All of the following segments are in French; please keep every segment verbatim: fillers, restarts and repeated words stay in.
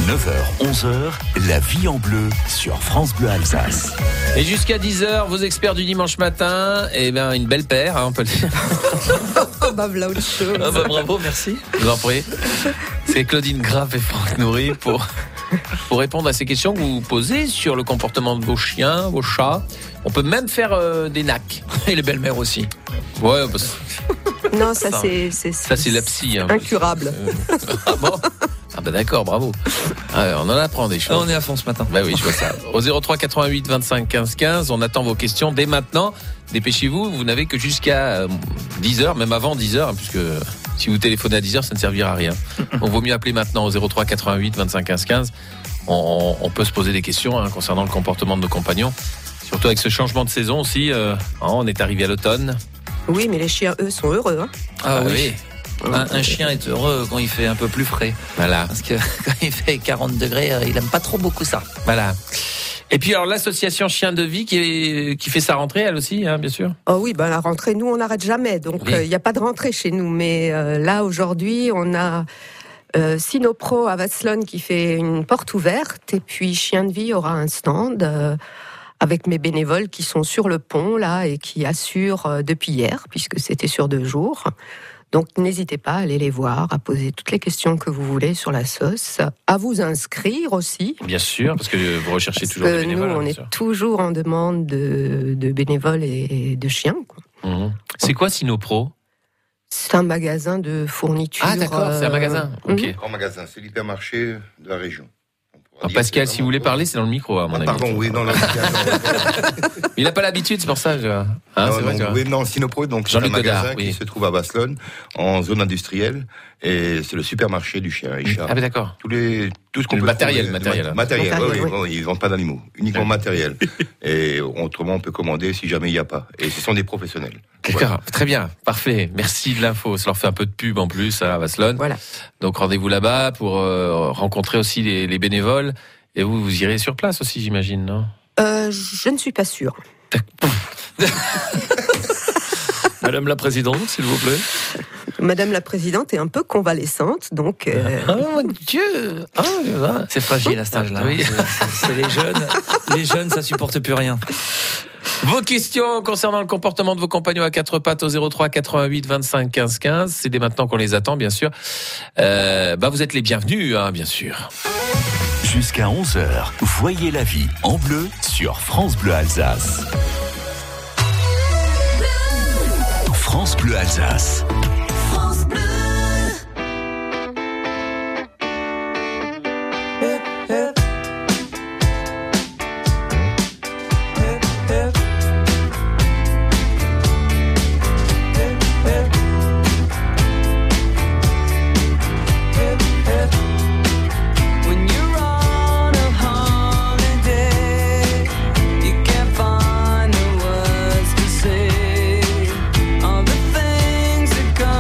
neuf heures, onze heures, la vie en bleu sur France Bleu Alsace. Et jusqu'à dix heures, vos experts du dimanche matin, eh ben une belle paire, hein, on peut le dire. bah, voilà autre chose. Ah bah, bravo, merci. Je vous en prie. C'est Claudine Graff et Franck Nourry pour, pour répondre à ces questions que vous posez sur le comportement de vos chiens, vos chats. On peut même faire euh, des nacs. Et les belles-mères aussi. Ouais, parce... Non, ça, ça c'est, c'est, ça c'est la psy. Hein. Incurable. Euh, ah bon? Ah bah d'accord, bravo. Ah, on en apprend des choses. On est à fond ce matin. Bah oui, je vois ça. Au zéro trois quatre-vingt-huit vingt-cinq quinze quinze, on attend vos questions dès maintenant. Dépêchez-vous, vous n'avez que jusqu'à dix heures, même avant dix heures, puisque si vous téléphonez à dix heures, ça ne servira à rien. Donc vaut mieux appeler maintenant au zéro trois quatre-vingt-huit vingt-cinq quinze quinze. On, on peut se poser des questions hein, concernant le comportement de nos compagnons. Surtout avec ce changement de saison aussi, euh, on est arrivé à l'automne. Oui, mais les chiens, eux, sont heureux. Hein. Ah, ah oui. oui. Un, un chien est heureux quand il fait un peu plus frais. Voilà. Parce que quand il fait quarante degrés, il aime pas trop beaucoup ça. Voilà. Et puis alors l'association Chien de Vie qui, est, qui fait sa rentrée, elle aussi, hein, bien sûr. Oh oui, ben la rentrée, nous on n'arrête jamais, donc il oui. n'y euh, a pas de rentrée chez nous. Mais euh, là aujourd'hui, on a euh, Sinopro à Vasselonne qui fait une porte ouverte, et puis Chien de Vie aura un stand. Euh, avec mes bénévoles qui sont sur le pont là et qui assurent euh, depuis hier, puisque c'était sur deux jours. Donc n'hésitez pas à aller les voir, à poser toutes les questions que vous voulez sur la sauce, à vous inscrire aussi. Bien sûr, parce que vous recherchez parce toujours que des bénévoles. Nous, on hein, est sûr. toujours en demande de, de bénévoles et de chiens. Quoi. Mmh. C'est quoi Sinopro ? C'est un magasin de fourniture. Ah d'accord, euh... c'est un magasin. Ok. Mmh. Grand magasin, c'est l'hypermarché de la région. Alors, Pascal, si vous voulez parler, c'est dans le micro, à mon ah, avis. Pardon, oui, non, non. Il n'a pas l'habitude, c'est pour ça. Je... Hein, non, c'est non, vrai, oui, non, Sinopro, donc c'est un magasin Godard, qui oui. se trouve à Vasselonne, en zone industrielle, et c'est le supermarché du chien. Richard. Ah, ben d'accord. Tous les, tout ce qu'on le peut matériel, trouver, matériel, le matériel. matériel. Oui, oui, oui. Ils ne vendent pas d'animaux, uniquement matériel. Et autrement, on peut commander si jamais il n'y a pas. Et ce sont des professionnels. D'accord, voilà. Très bien, parfait. Merci de l'info. Ça leur fait un peu de pub en plus à Vasselonne. Voilà. Donc rendez-vous là-bas pour euh, rencontrer aussi les, les bénévoles. Et vous, vous irez sur place aussi, j'imagine, non ? euh, Je ne suis pas sûre. Madame la Présidente, s'il vous plaît. Madame la Présidente est un peu convalescente, donc... Euh... Oh mon Dieu oh, c'est fragile à cet âge-là. Oui. C'est, c'est les jeunes. Les jeunes, ça supporte plus rien. Vos questions concernant le comportement de vos compagnons à quatre pattes au zéro trois quatre-vingt-huit vingt-cinq quinze quinze. C'est dès maintenant qu'on les attend, bien sûr. Euh, bah vous êtes les bienvenus, hein, bien sûr. Jusqu'à onze heures, voyez la vie en bleu sur France Bleu Alsace. France Bleu Alsace. France Bleu. Find the words to say all the things that come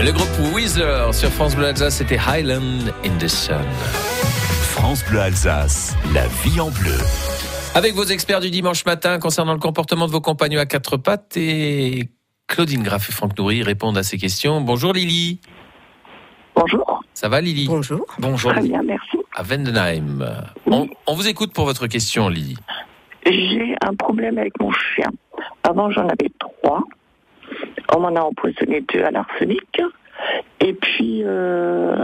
Le groupe Weezer sur France Bleu Alsace, c'était Highland in the Sun. France Bleu Alsace, la vie en bleu. Avec vos experts du dimanche matin concernant le comportement de vos compagnons à quatre pattes, et Claudine Graff et Franck Noury répondent à ces questions. Bonjour Lily. Bonjour. Ça va Lily? Bonjour. Bonjour. Très bien, merci. À Vendenheim. Oui. On, on vous écoute pour votre question Lily. J'ai un problème avec mon chien. Avant, j'en avais trois. On m'en a empoisonné deux à l'arsenic. Et puis, euh,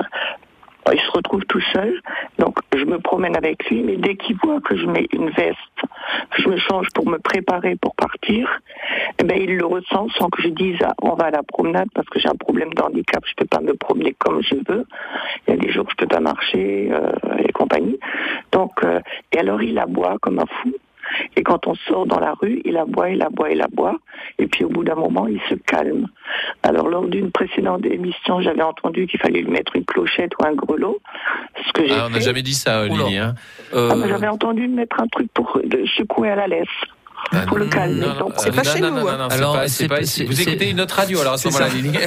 il se retrouve tout seul. Donc, je me promène avec lui. Mais dès qu'il voit que je mets une veste, je me change pour me préparer pour partir, eh ben, il le ressent sans que je dise ah, on va à la promenade parce que j'ai un problème de handicap. Je peux pas me promener comme je veux. Il y a des jours où je peux pas marcher euh, et compagnie. Donc, euh, et alors, il aboie comme un fou. Et quand on sort dans la rue, il aboie, il aboie, il aboie. Et puis au bout d'un moment, il se calme. Alors lors d'une précédente émission, j'avais entendu qu'il fallait lui mettre une clochette ou un grelot. Ce que j'ai Ah, on n'a fait. jamais dit ça, Lily. Hein. Euh... Ah, mais j'avais entendu mettre un truc pour le secouer à la laisse. Ah, pour le calmer. Non, non, Donc, c'est pas non, chez non, nous. Non, non, hein. non, Alors, c'est pas, c'est c'est pas pas- ici. c'est- Vous c'est- écoutez une autre radio alors à ce c'est moment-là, ça. Lily.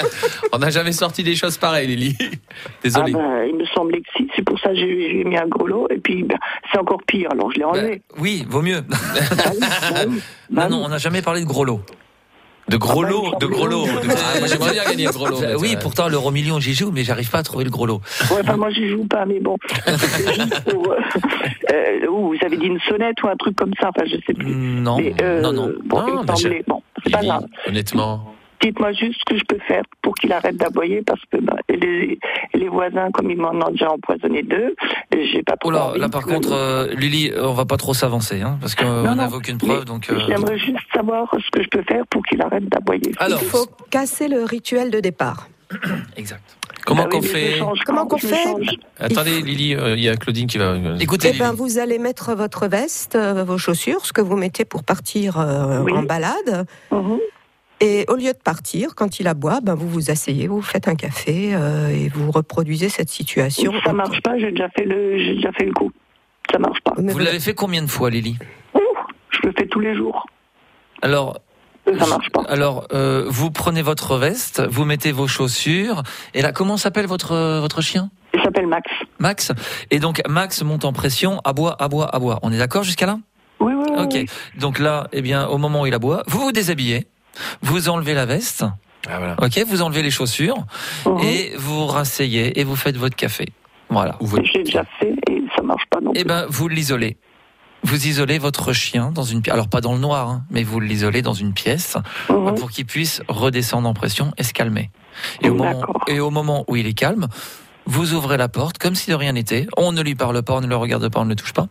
On n'a jamais sorti des choses pareilles, Lily. ah Désolé. ben, il me semblait que si, c'est pour ça que j'ai, j'ai mis un grelot. Et puis ben, c'est encore pire, alors je l'ai enlevé. Bah, oui, vaut mieux. Ah oui, bah oui. Non, Bah non, oui. on n'a jamais parlé de gros lot. De gros Ah, bah, lots, il de gros lots. semble- De- Ah, moi, j'aimerais bien gagner le gros lot. Euh, mais oui, ça- pourtant l'euro million j'y joue, mais j'arrive pas à trouver le gros lot. Ouais, enfin, moi, j'y joue pas, mais bon. C'est juste pour, euh, euh, ou vous avez dit une sonnette ou un truc comme ça, enfin, je sais plus. Non, Mais, euh, non, non. Bon, Non, il me mais semblait. Bon, c'est pas Lily, grave. honnêtement. Dites-moi juste ce que je peux faire pour qu'il arrête d'aboyer, parce que bah, les, les voisins, comme ils m'en ont déjà empoisonné deux, j'ai pas trop Oh là, envie là par que- contre, euh, Lily, euh, on va pas trop s'avancer, hein, parce qu'on Non, n'a non, aucune preuve, mais donc. euh, J'aimerais juste savoir ce que je peux faire pour qu'il arrête d'aboyer. Alors, Il faut casser le rituel de départ. exact. Comment Bah qu'on oui, mais je fait change Comment quand qu'on je me fait change. Attendez, Lily, euh, il y a Claudine qui va. Écoutez, Eh Lily. ben, vous allez mettre votre veste, euh, vos chaussures, ce que vous mettez pour partir euh, Oui. en balade. Mhm. Et au lieu de partir, quand il aboie, ben, vous vous asseyez, vous faites un café euh, et vous reproduisez cette situation. Ça marche pas, j'ai déjà fait le, j'ai déjà fait le coup. Ça marche pas. Mais vous l'avez fait combien de fois, Lily? Ouh, je le fais tous les jours. Alors, Ça marche pas. alors, euh, vous prenez votre veste, vous mettez vos chaussures, et là, comment s'appelle votre votre chien? Il s'appelle Max. Max. Et donc Max monte en pression, aboie, aboie, aboie. On est d'accord jusqu'à là? Oui, oui, oui. Ok. oui. Donc là, eh bien, au moment où il aboie, vous vous déshabillez, vous enlevez la veste, Ah, voilà. ok, vous enlevez les chaussures Mhm. et vous vous rasseyez et vous faites votre café. Voilà. Ou votre- Je l'ai déjà fait et ça marche pas non plus. Eh ben, vous l'isolez. Vous isolez votre chien dans une pièce. Alors pas dans le noir, hein, mais vous l'isolez dans une pièce Mhm. pour qu'il puisse redescendre en pression et se calmer. Et au moment, D'accord. et au moment où il est calme, vous ouvrez la porte comme si de rien n'était. On ne lui parle pas, on ne le regarde pas, on ne le touche pas.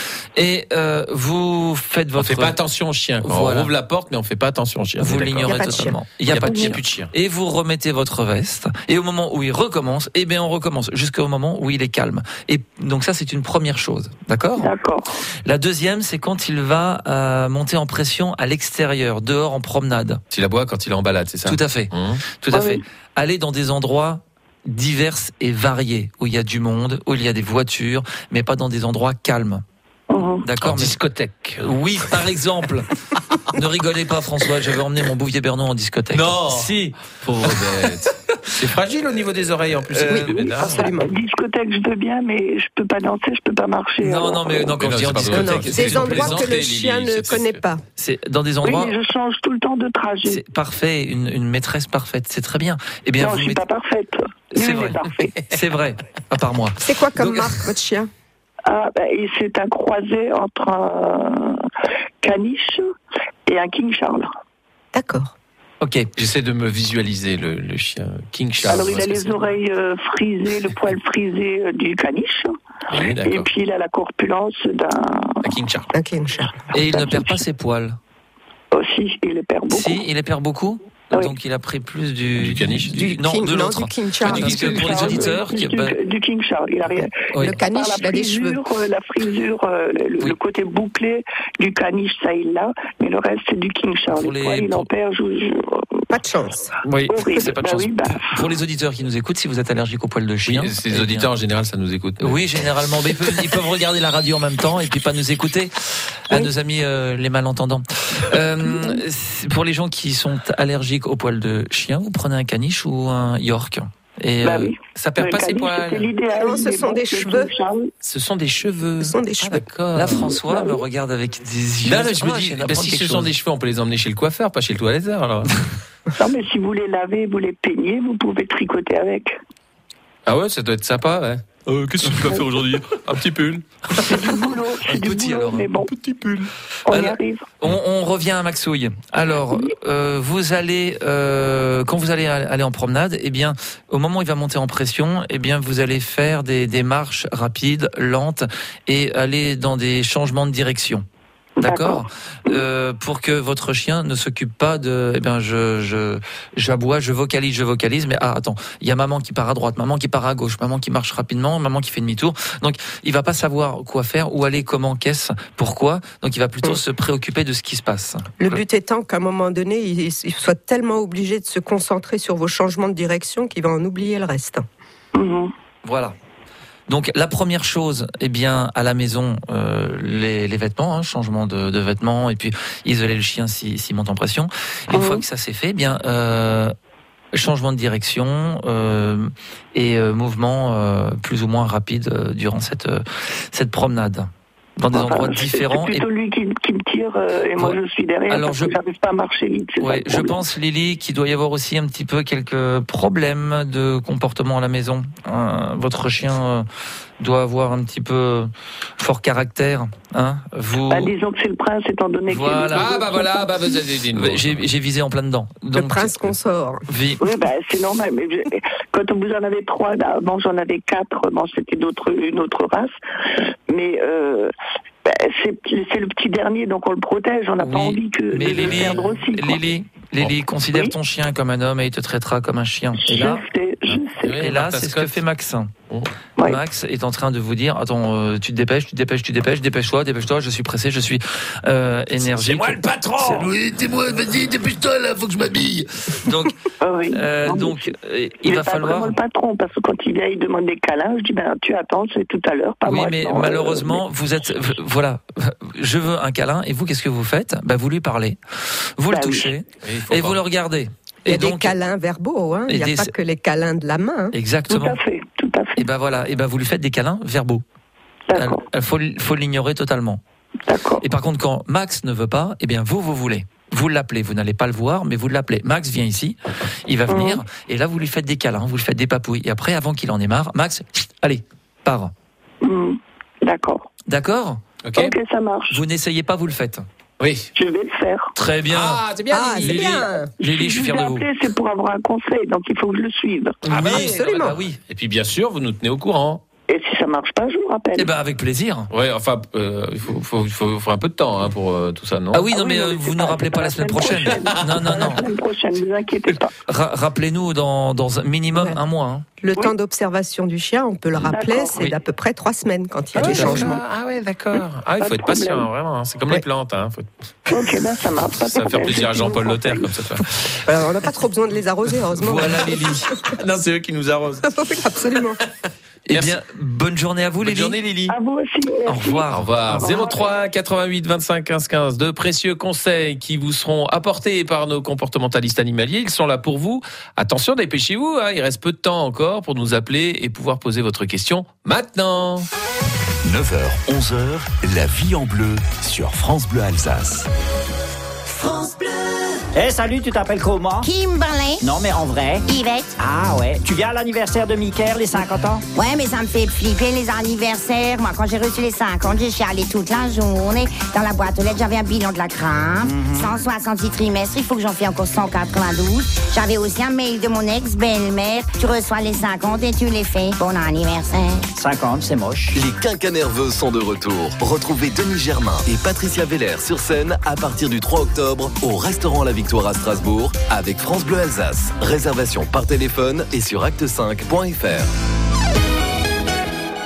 Et euh, vous faites On votre. fait pas attention au chien. Quoi. Voilà. On ouvre la porte, mais on fait pas attention au chien. Vous On est d'accord. l'ignorez Il y a pas de totalement. Il Il n'y a, pas de il y a chien. plus de chien. Et vous remettez votre veste. Et au moment où il recommence, eh bien on recommence jusqu'au moment où il est calme. Et donc ça c'est une première chose, d'accord? D'accord. La deuxième, c'est quand il va euh, monter en pression à l'extérieur, dehors en promenade. S'il aboie quand il est en balade, c'est ça? Tout à fait, Hum. tout à Ah fait. oui. Aller dans des endroits divers et variés, où il y a du monde, où il y a des voitures, mais pas dans des endroits calmes. Mhm. En D'accord? Mais- discothèque. Oui, par exemple. Ne rigolez pas, François, j'avais emmené mon Bouvier Bernon en discothèque. Non. Si. Pauvre bête. C'est fragile au niveau des oreilles en plus. Euh, c'est bébé oui, d'art. absolument. La discothèque, je veux bien, mais je peux pas danser, je peux pas marcher. Non, alors, non, mais non, quand Mais je dis non, en c'est pas Non, non, discothèque, c'est des une endroits que plaisanterie, le Lily, chien ne c'est- connaît c'est- pas. c'est dans des Oui, endroits. mais je change tout le temps de trajet. C'est parfait, une, une maîtresse parfaite, c'est très bien. Eh bien, non, vous je suis mettez- pas parfaite. C'est Lui, il vrai. est parfait. C'est vrai, à part moi. C'est quoi comme Donc- marque, votre chien? Ah, ben, et c'est un croisé entre un caniche et un King Charles. D'accord. Ok. J'essaie de me visualiser le, le chien King Charles. Alors, il a Parce que les c'est- oreilles euh, frisées, le poil frisé euh, du caniche. Oui, Et d'accord. puis, il a la corpulence d'un. Un King Charles. Un King Charles. Et il ne perd pas ses poils. Aussi, il les perd beaucoup. Si, il les perd beaucoup. Oui. Donc il a pris plus du, Du caniche. du- non, King, de l'autre. du King Charles. Ah, parce que pour les Charles, auditeurs, oui, qui- du, bah, du King Charles, il a rien. oui. Le caniche, Par il la a des cheveux. frisure, euh, la frisure, euh, le, Oui. le côté bouclé du caniche, ça il l'a, mais le reste c'est du King Charles. Pour Les les- poils, il pour- en perd, je, je- Pas de chance. Oui, Horrible. c'est pas de Bah chance. oui, bah. Pour les auditeurs qui nous écoutent, si vous êtes allergique aux poils de chien. Oui, ces eh auditeurs en bien, général, ça nous écoute. Oui, généralement. Mais ils peuvent, ils peuvent regarder la radio en même temps et puis pas nous écouter. À nos amis euh, les malentendants. Euh, pour les gens qui sont allergiques aux poils de chien, vous prenez un caniche ou un York. Et Bah euh, oui. ça perd Le pas ses caniche, poils. c'était l'idéal, Non, ce mais sont bon, des c'est cheveux. tout charme. Ce sont des cheveux. Ce sont des Ah, cheveux. d'accord. Là, François me regarde avec des yeux. Là, là, je me Ah, dis, viens bah, d'apprendre si quelque ce sont chose. des cheveux, on peut les emmener chez le coiffeur, pas chez le toiletteur. Alors. Non, mais si vous les lavez, vous les peignez, vous pouvez tricoter avec. Ah ouais, ça doit être sympa, ouais. Euh, qu'est-ce que tu vas faire aujourd'hui? Un petit pull. C'est du boulot, c'est Un du petit, boulot, alors, mais bon, Petit pull. on y Alors, arrive. On, on revient à Maxouille. Alors, euh, vous allez, euh, quand vous allez aller en promenade, eh bien, au moment où il va monter en pression, eh bien, vous allez faire des, des marches rapides, lentes, et aller dans des changements de direction. D'accord, euh, pour que votre chien ne s'occupe pas de, eh ben je je j'aboie, je vocalise, je vocalise, mais ah attends, il y a maman qui part à droite, maman qui part à gauche, maman qui marche rapidement, maman qui fait demi-tour, donc il va pas savoir quoi faire, où aller, comment, qu'est-ce, pourquoi, donc il va plutôt se préoccuper de ce qui se passe. Le but étant qu'à un moment donné, il, il soit tellement obligé de se concentrer sur vos changements de direction qu'il va en oublier le reste. Mhm. Voilà. Donc la première chose, eh bien à la maison, euh, les, les vêtements, hein, changement de, de vêtements, et puis isoler le chien s'il si monte en pression. Et une fois que ça c'est fait, eh bien euh, changement de direction euh, et euh, mouvement euh, plus ou moins rapide euh, durant cette euh, cette promenade. Dans des endroits différents. C'est plutôt lui qui, qui me tire euh, et moi Ouais. je suis derrière. Alors, parce je- que j'arrive pas à marcher vite. c'est ça Ouais, le je problème. pense, Lily, qu'il doit y avoir aussi un petit peu quelques problèmes de comportement à la maison. Euh, votre chien euh, doit avoir un petit peu fort caractère. Hein vous... Bah, disons que c'est le prince, étant donné que. Voilà. Ah bah voilà, bah vous avez des nouveaux. J'ai j'ai visé en plein dedans. Le Donc, prince consort. vi- Oui, bah, c'est normal. Mais je- quand vous en avez trois, là, avant j'en avais quatre, bon, c'était d'autres, une autre race. Mais euh, bah, c'est, c'est le petit dernier, donc on le protège. On n'a pas Oui, envie que mais de le Lily, perdre aussi. quoi. Lily, Lily, considère Oui. ton chien comme un homme et il te traitera comme un chien. Et Je là, sais, je sais. Oui, et là, Martha c'est ce que Scott. fait Max. Ouais. Max est en train de vous dire, attends, euh, tu te dépêches, tu te dépêches, tu te dépêches, dépêche-toi, dépêche-toi, je suis pressé, je suis euh, énergique. le patron. Oui, dis-moi, vas-y, dépêche-toi là, faut que je m'habille. Donc, Ah oui. euh, Non, mais donc, euh, il il va pas falloir. vraiment le patron, parce que quand il vient, il demande des câlins. Je dis, ben, tu attends, c'est tout à l'heure, pas Oui, moi. mais Non, euh, malheureusement, vous êtes, voilà, je veux un câlin, et vous, qu'est-ce que vous faites? Bah, vous lui parlez, vous Bah le oui. touchez, Il faut et pas. vous le regardez. Il y a Et des donc, câlins verbaux, hein. il et n'y a des- pas que les câlins de la main. hein. Tout exactement. à fait, tout à fait. Et ben voilà, et ben vous lui faites des câlins verbaux. D'accord, Il faut, faut l'ignorer totalement. d'accord. Et par contre, quand Max ne veut pas, eh bien vous, vous voulez. Vous l'appelez, vous n'allez pas le voir, mais vous l'appelez. Max vient ici, il va venir, et là vous lui faites des câlins, vous lui faites des papouilles. Et après, avant qu'il en ait marre, Max, allez, part. Hmm, D'accord. D'accord? Ok. Ok, ça marche. Vous n'essayez pas, vous le faites. Oui. Je vais le faire. Très bien. Ah, c'est bien. Ah, c'est Lily. bien. Lily, je suis Si fier vous de vous. appelez, c'est pour avoir un conseil, donc il faut que je le suive. Ah bah Oui, oui. absolument. Bah oui. Et puis bien sûr, vous nous tenez au courant. Et si ça marche pas, je vous rappelle. Eh ben avec plaisir. Ouais, enfin, euh, il faut, faut, faut, faut un peu de temps hein, pour euh, tout ça, non? Ah oui, Ah non oui, mais non, euh, mais vous c'est ne pas- rappelez c'est pas la semaine prochaine. Non, non, non. La semaine prochaine, ne vous inquiétez pas. Ra- Rappelez-nous dans, dans un minimum Ouais. un mois. Hein. Le Oui. temps d'observation du chien, on peut le rappeler, D'accord. c'est Oui. d'à peu près trois semaines quand il y a Ah des oui, changements. Ah ouais, d'accord. Ah, il Pas faut de être patient, problème. vraiment. hein. C'est comme Ouais. les plantes. Hein. Faut- Ok, ben ça marche. Pas de Ça va faire problème. plaisir à Je vous Jean-Paul Lothaire, rappelle. comme ça. tu vois. Alors, on n'a pas trop besoin de les arroser, heureusement. Voilà Lily. non, c'est eux qui nous arrosent. Oui, absolument. Eh Merci. bien, bonne journée à vous Bonne Lily. journée, Lily. À vous aussi. Au Merci. revoir. Au revoir. Au revoir. zéro trois quatre-vingt-huit vingt-cinq quinze quinze. De précieux conseils qui vous seront apportés par nos comportementalistes animaliers. Ils sont là pour vous. Attention, dépêchez-vous. Hein. Il reste peu de temps encore pour nous appeler et pouvoir poser votre question maintenant. neuf heures, onze heures, la vie en bleu sur France Bleu Alsace. Eh salut, tu t'appelles comment? Kimberley, Non mais en vrai. Yvette. Ah ouais. Tu viens à l'anniversaire de Mickaël, les cinquante ans? Ouais, mais ça me fait flipper les anniversaires. Moi, quand j'ai reçu les cinquante, j'ai chialé toute la journée. Dans la boîte aux lettres, j'avais un bilan de la crainte. cent soixante-six trimestres, il faut que j'en fasse encore cent quatre-vingt-douze. J'avais aussi un mail de mon ex-belle-mère. Tu reçois les cinquante et tu les fais. Bon anniversaire. cinquante, c'est moche. Les quinquas nerveux sont de retour. Retrouvez Denis Germain et Patricia Veller sur scène à partir du trois octobre au restaurant La Victoire à Strasbourg avec France Bleu Alsace. Réservation par téléphone et sur acte cinq point f r.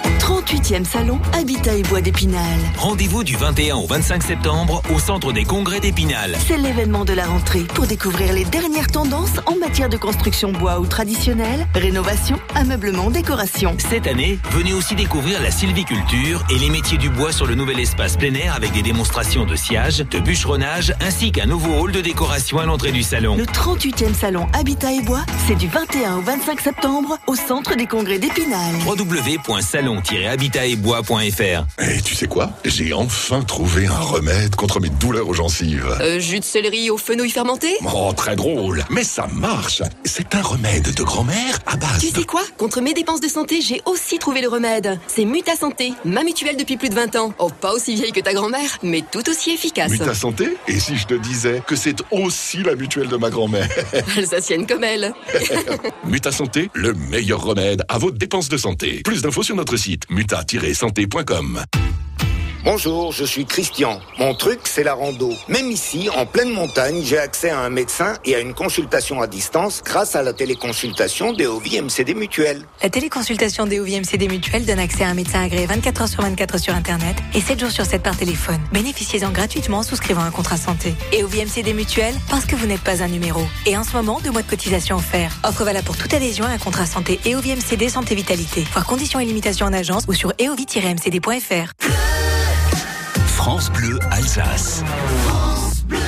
trente-huitième salon Habitat et Bois d'Épinal. Rendez-vous du vingt et un au vingt-cinq septembre au centre des congrès d'Épinal. C'est l'événement de la rentrée pour découvrir les dernières tendances en matière de construction bois ou traditionnelle, rénovation, ameublement, décoration. Cette année, venez aussi découvrir la sylviculture et les métiers du bois sur le nouvel espace plein air avec des démonstrations de sciage, de bûcheronnage ainsi qu'un nouveau hall de décoration à l'entrée du salon. Le trente-huitième salon Habitat et Bois, c'est du vingt et un au vingt-cinq septembre au centre des congrès d'Épinal. w w w point salon tiret habitat et bois point f r. Et tu sais quoi? J'ai enfin trouvé un remède contre mes douleurs aux gencives. Euh, jus de céleri aux fenouil fermenté? Oh, très drôle, mais ça marche. C'est un remède de grand-mère à base. Tu sais quoi? Contre mes dépenses de santé, j'ai aussi trouvé le remède. C'est Muta Santé, ma mutuelle depuis plus de vingt ans. Oh, pas aussi vieille que ta grand-mère, mais tout aussi efficace. Muta Santé? Et si je te disais que c'est aussi la mutuelle de ma grand-mère? Alsacienne comme elle. Muta Santé, le meilleur remède à vos dépenses de santé. Plus d'infos sur notre site muta tiret santé point com. Bonjour, je suis Christian. Mon truc, c'est la rando. Même ici, en pleine montagne, j'ai accès à un médecin et à une consultation à distance grâce à la téléconsultation D O V I M C D Mutuelle. La téléconsultation D O V I M C D Mutuelle donne accès à un médecin agréé vingt-quatre heures sur vingt-quatre sur Internet et sept jours sur sept par téléphone. Bénéficiez-en gratuitement en souscrivant un contrat santé. Et D O V I M C D Mutuelle, parce que vous n'êtes pas un numéro. Et en ce moment, deux mois de cotisation offerts. Offre valable pour toute adhésion à un contrat santé D O V I M C D Santé Vitalité. Voir conditions et limitations en agence ou sur e o v tiret m c d point f r. France Bleu Alsace. France Bleu.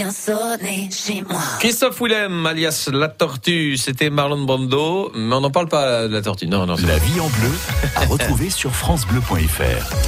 vient sonner chez moi. Christophe Willem, alias La Tortue, c'était Marlon Brando, mais on n'en parle pas de La Tortue. Non, non. La vie en bleu, à retrouver sur francebleu point f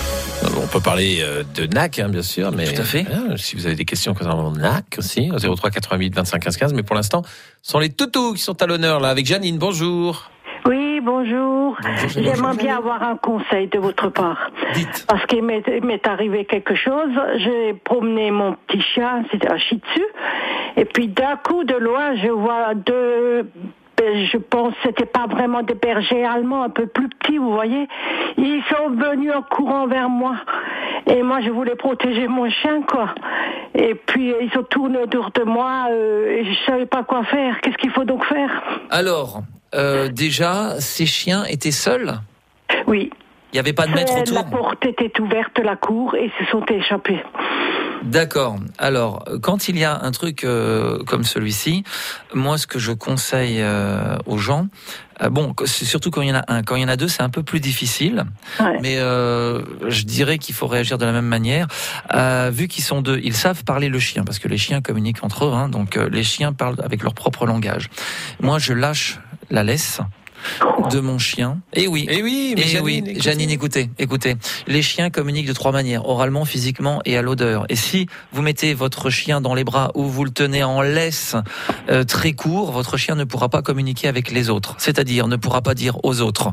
r. On peut parler de N A C, hein, bien sûr, mais tout à fait. Hein, si vous avez des questions concernant N A C aussi, au zéro trois quatre-vingt-huit vingt-cinq quinze quinze, mais pour l'instant, ce sont les toutous qui sont à l'honneur là, avec Janine. Bonjour. Oui, bonjour. bonjour J'aimerais bien avoir un conseil de votre part. Dites. Parce qu'il m'est, m'est arrivé quelque chose. J'ai promené mon petit chien, c'était un shih tzu, et puis d'un coup de loin, je vois deux... Je pense que c'était pas vraiment des bergers allemands, un peu plus petits, vous voyez. Ils sont venus en courant vers moi. Et moi, je voulais protéger mon chien, quoi. Et puis, ils sont tournés autour de moi euh, et je savais pas quoi faire. Qu'est-ce qu'il faut donc faire ? Alors, euh, déjà, ces chiens étaient seuls ? Oui. Il n'y avait pas de maître autour ? La porte était ouverte, la cour, et ils se sont échappés. D'accord. Alors, quand il y a un truc euh, comme celui-ci, moi, ce que je conseille euh, aux gens, euh, bon, c'est surtout quand il y en a un, quand il y en a deux, c'est un peu plus difficile. Ouais. Mais euh, je dirais qu'il faut réagir de la même manière. Euh, vu qu'ils sont deux, ils savent parler le chien, parce que les chiens communiquent entre eux. Hein, donc, euh, les chiens parlent avec leur propre langage. Moi, je lâche la laisse de mon chien. Et oui. Et oui, mais et Janine, oui. écoutez. Janine, écoutez, écoutez. Les chiens communiquent de trois manières, oralement, physiquement et à l'odeur. Et si vous mettez votre chien dans les bras ou vous le tenez en laisse euh, très court, votre chien ne pourra pas communiquer avec les autres. C'est-à-dire ne pourra pas dire aux autres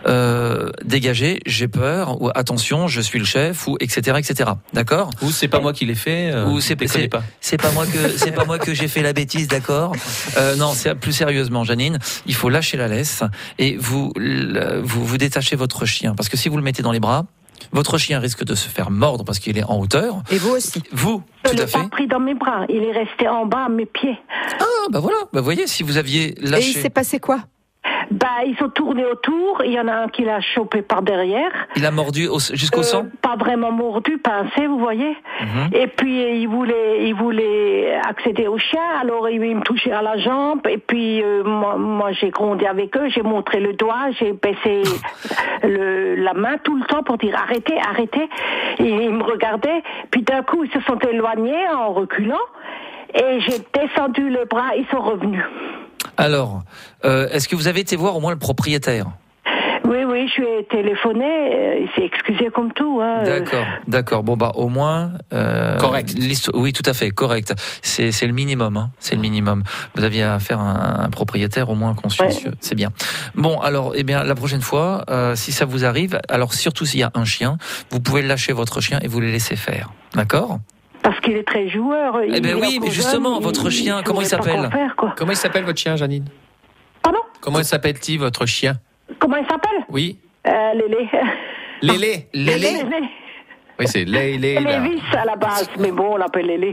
euh, dégagez, j'ai peur, ou attention, je suis le chef, ou et cetera, et cetera. D'accord ? Ou c'est pas moi qui l'ai fait. Euh, ou c'est c'est pas. C'est pas moi que c'est pas moi que j'ai fait la bêtise, d'accord ? euh, Non, c'est plus sérieusement, Janine. Il faut lâcher la laisse. Et vous, vous vous détachez votre chien, parce que si vous le mettez dans les bras, votre chien risque de se faire mordre parce qu'il est en hauteur. Et vous aussi. Vous, je tout à l'ai fait. pas pris dans mes bras, il est resté en bas à mes pieds. Ah, bah voilà, bah voyez, si vous aviez lâché. Et il s'est passé quoi ? Bah, ils sont tournés autour. Il y en a un qui l'a chopé par derrière. Il a mordu au, jusqu'au euh, sang ? Pas vraiment mordu, pincé, vous voyez. Mm-hmm. Et puis il voulait, il voulait accéder au chien. Alors il me touchait à la jambe. Et puis euh, moi, moi, j'ai grondé avec eux. J'ai montré le doigt. J'ai baissé le, la main tout le temps pour dire arrêtez, arrêtez. Et ils me regardaient. Puis d'un coup, ils se sont éloignés en reculant. Et j'ai descendu le bras. Ils sont revenus. Alors, euh, est-ce que vous avez été voir au moins le propriétaire ? Oui, oui, je lui ai téléphoné, il s'est excusé comme tout. Hein. D'accord, d'accord. Bon, bah, au moins... Euh, correct. Oui, tout à fait, correct. C'est, c'est le minimum, hein. C'est le minimum. Vous aviez affaire à un, un propriétaire au moins consciencieux, ouais. C'est bien. Bon, alors, eh bien, la prochaine fois, euh, si ça vous arrive, alors surtout s'il y a un chien, vous pouvez lâcher votre chien et vous le laisser faire. D'accord ? Parce qu'il est très joueur. Eh ben oui, mais justement, jeune, votre chien, il, comment il s'appelle ? Faire, Comment il s'appelle votre chien, Janine ? Pardon ? Comment s'appelle-t-il votre chien ? Comment il s'appelle ? Oui. Euh, Lélé. Lélé. Lélé. Lélé. Oui, c'est Lélé. Lévis à la base, mais bon, on l'appelle Lélé.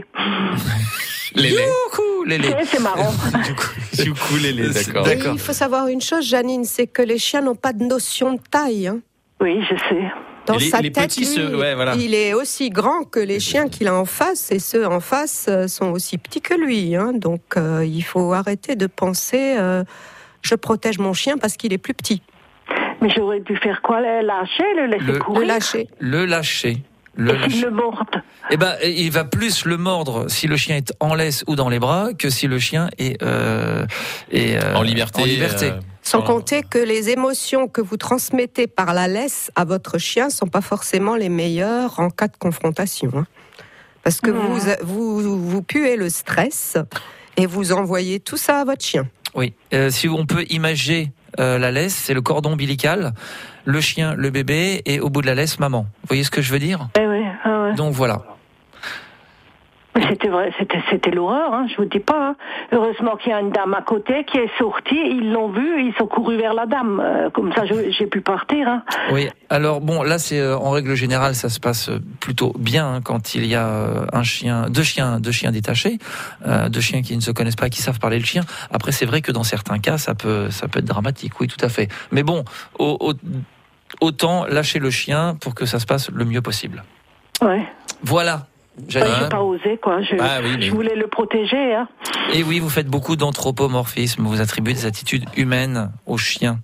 Lélé. Youhou, Lélé. C'est, c'est marrant. Du coup, Lélé, d'accord. d'accord. Il faut savoir une chose, Janine, c'est que les chiens n'ont pas de notion de taille. Hein. Oui, je sais. Dans les, sa les tête, petits, lui, ceux, ouais, voilà. il est aussi grand que les chiens qu'il a en face, et ceux en face sont aussi petits que lui. Hein. Donc, euh, il faut arrêter de penser euh, je protège mon chien parce qu'il est plus petit. Mais j'aurais dû faire quoi ? Le lâcher, le laisser le, courir ? Le lâcher. Le lâcher. Le et s'il le morde ? Eh ben, il va plus le mordre si le chien est en laisse ou dans les bras que si le chien est, euh, est euh, en liberté. En liberté. Euh... Sans compter que les émotions que vous transmettez par la laisse à votre chien sont pas forcément les meilleures en cas de confrontation. Hein. Parce que mmh. vous, vous, vous puez le stress et vous envoyez tout ça à votre chien. Oui. Euh, si on peut imager euh, la laisse, c'est le cordon ombilical, le chien, le bébé, et au bout de la laisse, maman. Vous voyez ce que je veux dire ? Eh oui, ah ouais. Donc voilà. C'était vrai, c'était, c'était l'horreur, hein, je vous dis pas. Hein. Heureusement qu'il y a une dame à côté qui est sortie, ils l'ont vu, ils sont courus vers la dame. Euh, comme ça, je, j'ai pu partir. Hein. Oui, alors bon, là, c'est euh, en règle générale, ça se passe plutôt bien hein, quand il y a euh, un chien, deux chiens, deux chiens détachés, euh, deux chiens qui ne se connaissent pas, qui savent parler le chien. Après, c'est vrai que dans certains cas, ça peut, ça peut être dramatique. Oui, tout à fait. Mais bon, au, au, autant lâcher le chien pour que ça se passe le mieux possible. Ouais. Voilà. J'ai hein. pas osé, quoi. Je, ah, oui, mais... je voulais le protéger. Hein. Et oui, vous faites beaucoup d'anthropomorphisme. Vous attribuez des attitudes humaines aux chiens.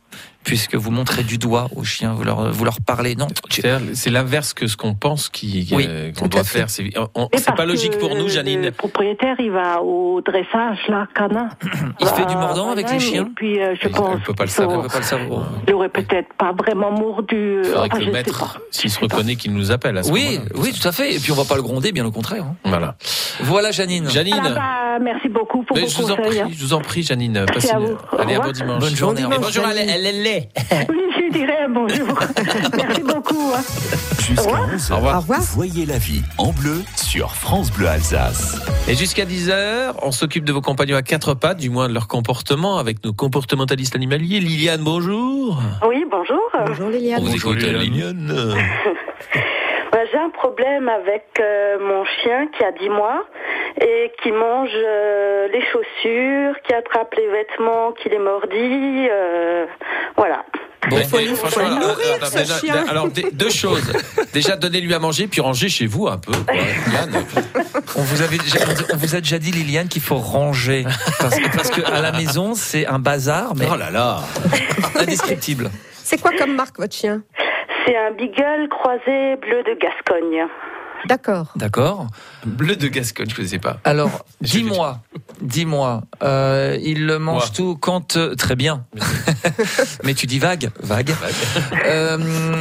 puisque vous montrez du doigt aux chiens, vous leur, vous leur parlez. Non, c'est l'inverse que ce qu'on pense qui, oui, euh, qu'on doit faire. C'est, on, c'est pas logique pour nous, Janine. Le propriétaire, il va au dressage, là, canin. Il fait du mordant avec les chiens. Et puis, euh, je il, pense. Il peut pas le savoir. Il peut pas le savoir. Il aurait peut-être pas vraiment mordu. Il faudrait ah, que le maître, s'il se reconnaît, qu'il nous appelle. À ce oui, oui, tout à fait. Et puis on va pas le gronder, bien au contraire. Hein. Voilà. Voilà, Janine. Janine. Ah bah, merci beaucoup pour Mais vos je vous en conseils. prie, je vous en prie, Janine. Merci à vous. Allez, un bon dimanche. Bonne journée. Bon dimanche, bonjour, elle, elle, elle est. Oui, je dirais bonjour. Merci beaucoup. Hein. Jusqu'à onze heures, Au revoir. Voyez la vie en bleu sur France Bleu Alsace. Et jusqu'à dix heures, on s'occupe de vos compagnons à quatre pattes, du moins de leur comportement, avec nos comportementalistes animaliers. Liliane, bonjour. Oui, bonjour. Bonjour Liliane. On vous Bonjour, écoute, Liliane. J'ai un problème avec euh, mon chien qui a dix mois et qui mange euh, les chaussures, qui attrape les vêtements, qui les mordit. Euh, voilà. Bon, il faut, il faut franchement, nourrir, alors, ce alors, chien. alors deux choses. Déjà, donnez-lui à manger, puis rangez chez vous un peu. Quoi, Liliane. On vous avait déjà, on vous a déjà dit, Liliane, qu'il faut ranger parce, parce que à la maison c'est un bazar, mais oh là là, indescriptible. C'est quoi comme marque votre chien? C'est un Beagle croisé bleu de Gascogne. D'accord. D'accord. Bleu de Gascogne, je ne sais pas. Alors, dis-moi, dis-moi, euh, il mange Moi. tout quand... Euh, très bien. Mais tu dis vague, vague. vague. Euh,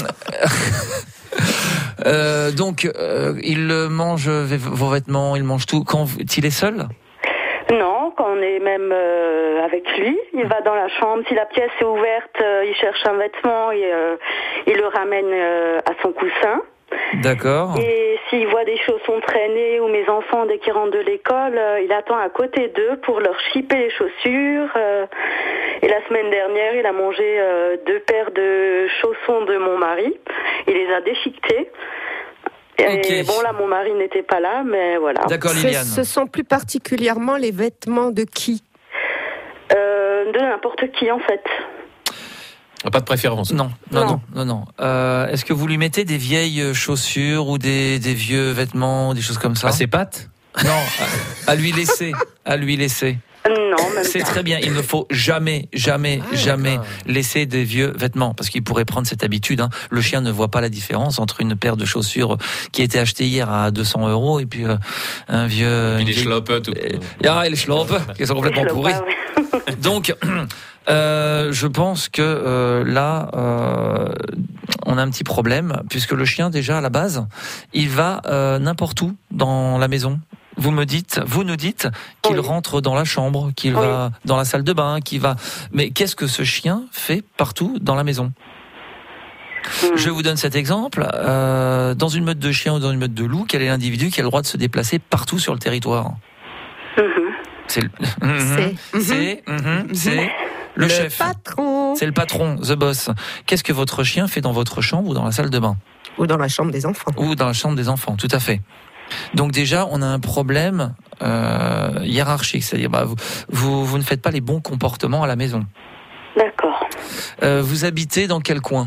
euh, donc, euh, il mange vos vêtements, il mange tout quand il est seul? Non, quand on est même euh, avec lui, il va dans la chambre. Si la pièce est ouverte, euh, il cherche un vêtement et euh, il le ramène euh, à son coussin. D'accord. Et s'il voit des chaussons traîner ou mes enfants dès qu'ils rentrent de l'école, euh, il attend à côté d'eux pour leur chipper les chaussures. Euh, et la semaine dernière, il a mangé euh, deux paires de chaussons de mon mari. Il les a déchiquetés. Et okay. Bon, là, mon mari n'était pas là, mais voilà. D'accord, Liliane. Ce sont plus particulièrement les vêtements de qui? euh, De n'importe qui, en fait. Pas de préférence. Non, non, non, non, non. non. Euh, est-ce que vous lui mettez des vieilles chaussures ou des, des vieux vêtements, des choses comme ça? À ses pattes? Non, à, à lui laisser, à lui laisser. Non, même c'est pas. très bien. Il ne faut jamais, jamais, ah, jamais d'accord. laisser des vieux vêtements parce qu'il pourrait prendre cette habitude. Hein. Le chien ne voit pas la différence entre une paire de chaussures qui a été achetée hier à deux cents euros et puis euh, un vieux. Et les schlopes, tout. Ah, et les schlopes qui sont complètement pourris. Donc, euh, je pense que euh, là, euh, on a un petit problème puisque le chien déjà à la base, il va euh, n'importe où dans la maison. Vous me dites, vous nous dites qu'il oui. rentre dans la chambre, qu'il oui. va dans la salle de bain, qu'il va. Mais qu'est-ce que ce chien fait partout dans la maison? mmh. Je vous donne cet exemple. Euh, dans une meute de chiens ou dans une meute de loups, quel est l'individu qui a le droit de se déplacer partout sur le territoire? mmh. C'est le. Mmh. C'est. C'est. Mmh. C'est. Le, le chef. patron. C'est le patron, the boss. Qu'est-ce que votre chien fait dans votre chambre ou dans la salle de bain? Ou dans la chambre des enfants. Ou dans la chambre des enfants, tout à fait. Donc déjà, on a un problème euh, hiérarchique, c'est-à-dire bah, vous, vous, vous ne faites pas les bons comportements à la maison. D'accord. Euh, vous habitez dans quel coin?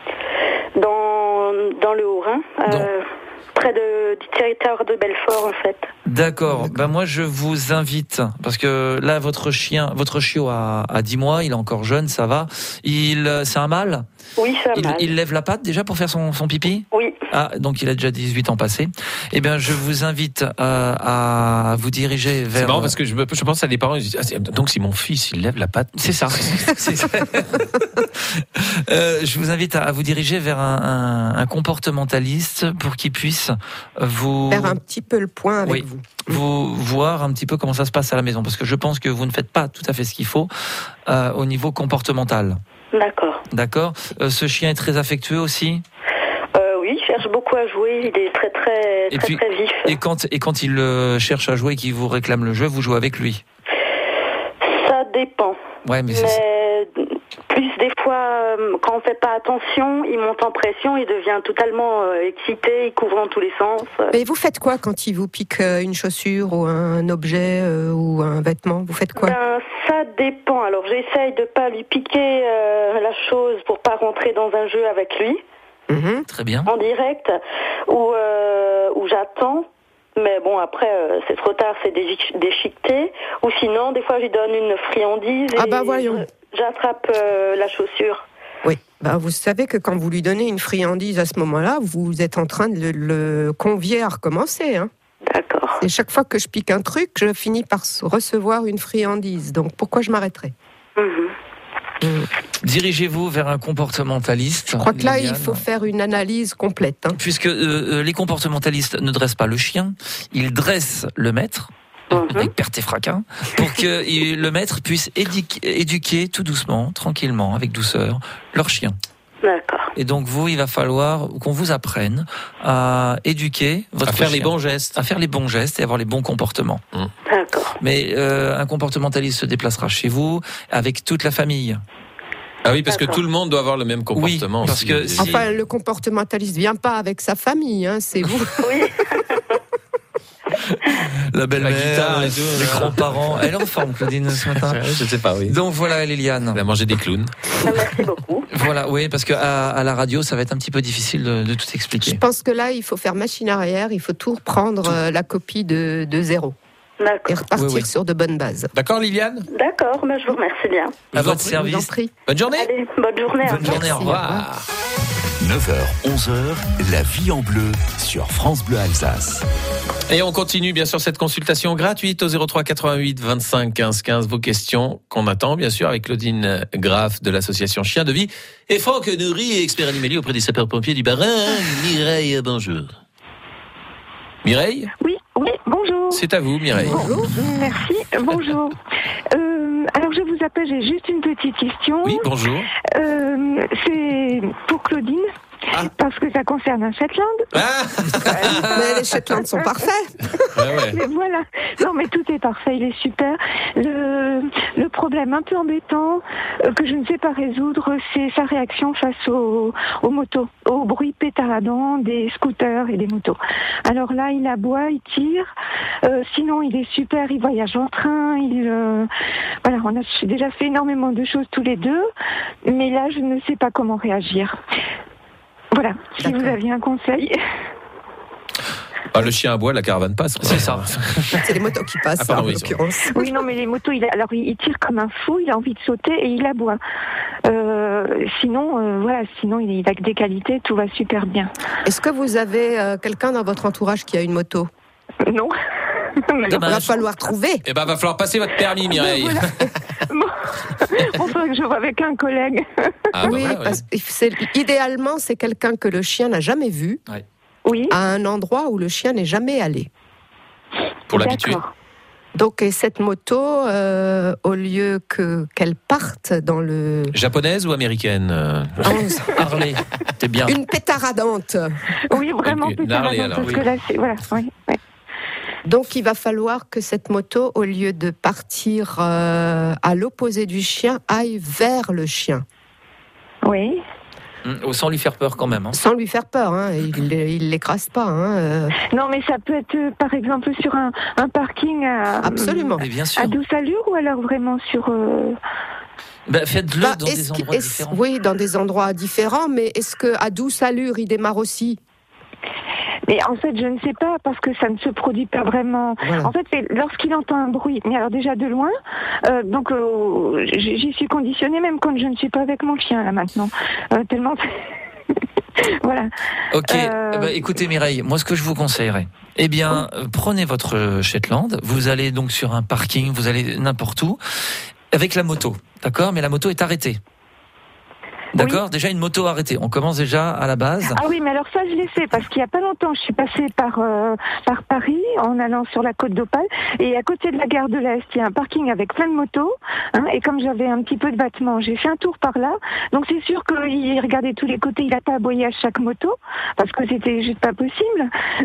Dans, dans le Haut-Rhin, euh, près de, du territoire de Belfort en fait. D'accord. Ben moi je vous invite parce que là votre chien, votre chiot a, a dix mois, il est encore jeune, ça va. Il, c'est un mâle? Oui, c'est un il, mâle. Il lève la patte déjà pour faire son, son pipi? Oui. Ah, donc il a déjà dix-huit ans passés. Eh bien, je vous invite euh, à vous diriger vers... C'est marrant parce que je, je pense à des parents, ils disent, ah, donc si mon fils, il lève la patte... C'est ça. C'est ça. euh, je vous invite à, à vous diriger vers un, un, un comportementaliste pour qu'il puisse vous... Faire un petit peu le point avec oui. vous. Vous voir un petit peu comment ça se passe à la maison, parce que je pense que vous ne faites pas tout à fait ce qu'il faut euh, au niveau comportemental. D'accord. D'accord. Euh, ce chien est très affectueux aussi? euh, Oui, il cherche beaucoup à jouer, il est très très, et très, puis, très vif. Et quand, et quand il euh, cherche à jouer et qu'il vous réclame le jeu, vous jouez avec lui? Ça dépend. Ouais, mais, mais plus des fois, quand on fait pas attention, il monte en pression, il devient totalement euh, excité, il couvre dans tous les sens. Et vous faites quoi quand il vous pique une chaussure ou un objet euh, ou un vêtement? Vous faites quoi? Ben, ça dépend. Alors j'essaye de pas lui piquer euh, la chose pour pas rentrer dans un jeu avec lui. Mmh, très bien. En direct, ou euh, où j'attends. Mais bon, après, euh, c'est trop tard, c'est déchiqueté. Ou sinon, des fois, je lui donne une friandise et ah bah voyons. j'attrape euh, la chaussure. Oui, ben, vous savez que quand vous lui donnez une friandise à ce moment-là, vous êtes en train de le, le convier à recommencer. Hein. D'accord. Et chaque fois que je pique un truc, je finis par recevoir une friandise. Donc pourquoi je m'arrêterais? Mmh. Mmh. Dirigez-vous vers un comportementaliste. Je crois que là, Liliane. il faut faire une analyse complète. Hein. Puisque euh, les comportementalistes ne dressent pas le chien, ils dressent le maître, mmh. avec perte et fracas, pour que le maître puisse éduquer, éduquer tout doucement, tranquillement, avec douceur, leur chien. D'accord. Et donc vous, il va falloir qu'on vous apprenne à éduquer votre à faire chien, les bons gestes, à faire les bons gestes et avoir les bons comportements. Mmh. D'accord. Mais euh, un comportementaliste se déplacera chez vous avec toute la famille. Ah oui, parce D'accord. que tout le monde doit avoir le même comportement. Oui, parce si, que si... Enfin, le comportementaliste vient pas avec sa famille, hein, c'est vous. Oui. La belle-mère, La guitare et les, tout, les là. grands-parents. Elle est en forme, Claudine, ce matin. Je sais pas, oui. Donc voilà, Liliane. Elle a mangé des clowns. Merci beaucoup. Voilà, oui, parce que à, à la radio, ça va être un petit peu difficile de, de tout Je expliquer. pense que là, il faut faire machine arrière, il faut tout reprendre euh, la copie de, de zéro. D'accord. Et repartir Oui, oui. sur de bonnes bases. D'accord, Liliane? D'accord, ben, je vous remercie bien. À votre Je vous en service. prie. Bonne journée. Allez, bonne journée. Bonne journée, au revoir. neuf heures, onze heures, la vie en bleu sur France Bleu Alsace. Et on continue bien sûr cette consultation gratuite au zéro trois quatre-vingt-huit vingt-cinq quinze quinze. Vos questions qu'on attend bien sûr avec Claudine Graff de l'association Chien de Vie et Franck Nourri, expert animalier auprès des sapeurs-pompiers du Bas-Rhin. Mireille, bonjour. Mireille? Oui, oui, bonjour. C'est à vous, Mireille. Bonjour, merci, bonjour. Euh, alors je vous appelle, j'ai juste une petite question. Oui, bonjour. Euh, c'est pour Claudine. Ah. Parce que ça concerne un Shetland. Ah mais les Shetland sont parfaits. Ouais, ouais. Mais voilà. Non, mais tout est parfait, il est super. Le, le problème un peu embêtant euh, que je ne sais pas résoudre, c'est sa réaction face aux, aux motos, au bruit pétaradant des scooters et des motos. Alors là, il aboie, il tire. Euh, sinon, il est super, il voyage en train. Il, euh, voilà, on a déjà fait énormément de choses tous les deux. Mais là, je ne sais pas comment réagir. Voilà, si D'accord. vous aviez un conseil. Ah, le chien aboie, la caravane passe. C'est ça. C'est les motos qui passent, Ah, pardon, en oui, l'occurrence. Oui, non, mais les motos, il a, alors il, il tire comme un fou, il a envie de sauter et il aboie. Euh, sinon, euh, voilà, sinon il, il a que des qualités, tout va super bien. Est-ce que vous avez euh, quelqu'un dans votre entourage qui a une moto? Non. Il va falloir trouver. Eh ben, va falloir passer votre permis, Mireille. Voilà. Bon. On faudrait que je vois avec un collègue. Ah, bah oui, voilà, ouais. parce que c'est, idéalement, c'est quelqu'un que le chien n'a jamais vu, Ouais. Oui. à un endroit où le chien n'est jamais allé. Pour l'habituer. D'accord. Donc, et cette moto, euh, au lieu que, qu'elle parte dans le... Japonaise ou américaine euh, Harley, t'es bien. Une pétaradante. Oui, vraiment, Une plus Harley, tard, alors, parce oui. que là, c'est... Voilà, oui, oui. Donc, il va falloir que cette moto, au lieu de partir euh, à l'opposé du chien, aille vers le chien. Oui. Mmh, sans lui faire peur quand même. Hein. Sans lui faire peur, hein. Il ne l'écrase pas. Hein. euh. Non, mais ça peut être, euh, par exemple, sur un, un parking à, Absolument. Mais bien sûr. à douce allure ou alors vraiment sur... Euh... Ben, faites-le Bah, dans est-ce des qu'il- endroits est-ce- différents. Oui, dans des endroits différents, mais est-ce qu'à douce allure, il démarre aussi? Mais en fait, je ne sais pas, parce que ça ne se produit pas vraiment. Voilà. En fait, c'est lorsqu'il entend un bruit, mais alors déjà de loin, euh, donc euh, j'y j'y suis conditionnée même quand je ne suis pas avec mon chien, là, maintenant. Euh, tellement... Voilà. Ok, Euh, eh ben, écoutez Mireille, moi ce que je vous conseillerais, eh bien, euh, prenez votre Shetland, vous allez donc sur un parking, vous allez n'importe où, avec la moto, d'accord? Mais la moto est arrêtée. D'accord? Déjà une moto arrêtée. On commence déjà à la base. Ah oui, mais alors ça, je l'ai fait parce qu'il y a pas longtemps, je suis passée par euh, par Paris en allant sur la côte d'Opale et à côté de la gare de l'Est, il y a un parking avec plein de motos. Hein, et comme j'avais un petit peu de battement, j'ai fait un tour par là. Donc c'est sûr qu'il regardait tous les côtés, il a pas aboyé à chaque moto parce que c'était juste pas possible.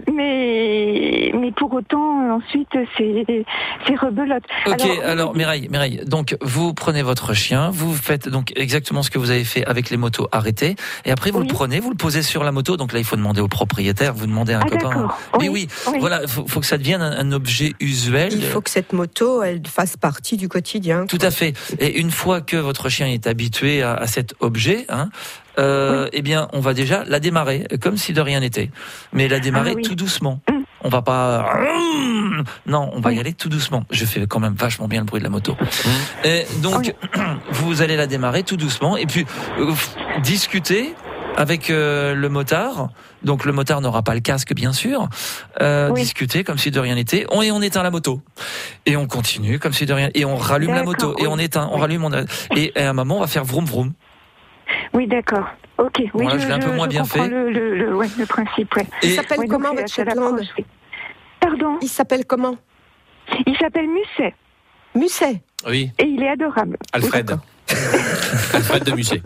Mais mais pour autant, ensuite, c'est c'est rebelote. Ok, alors, alors Mireille, Mireille, donc vous prenez votre chien, vous faites donc exactement ce que vous avez fait avec les motos arrêtées, et après vous Oui. le prenez, vous le posez sur la moto. Donc là, il faut demander au propriétaire, vous demandez à un Ah, copain. d'accord. Mais Oui, oui, oui. voilà, faut, faut que ça devienne un, un objet usuel. Il faut que cette moto, elle fasse partie du quotidien. Tout à fait. Et une fois que votre chien est habitué à, à cet objet, hein, euh, Oui. eh bien, on va déjà la démarrer, comme si de rien n'était. Mais la démarrer Ah oui. tout doucement. On va pas... Non, on va y aller tout doucement. Je fais quand même vachement bien le bruit de la moto. Et donc, vous allez la démarrer tout doucement et puis euh, discuter avec euh, le motard. Donc le motard n'aura pas le casque, bien sûr. Euh, oui. Discuter comme si de rien n'était. On, et on éteint la moto. Et on continue comme si de rien. Et on rallume d'accord, la moto. Oui. Et on éteint, on rallume. On a... Et à un moment, on va faire vroom vroom. Oui, d'accord. Ok. Oui, voilà, je, je l'ai un peu je, moins je bien fait. Le, le, le, ouais, le principe, ouais. Il s'appelle ouais, comment, votre Shetland ? Pardon ? Il s'appelle comment ? Il s'appelle Musset. Musset ? Oui. Et il est adorable. Alfred. Oui, Alfred de Musset.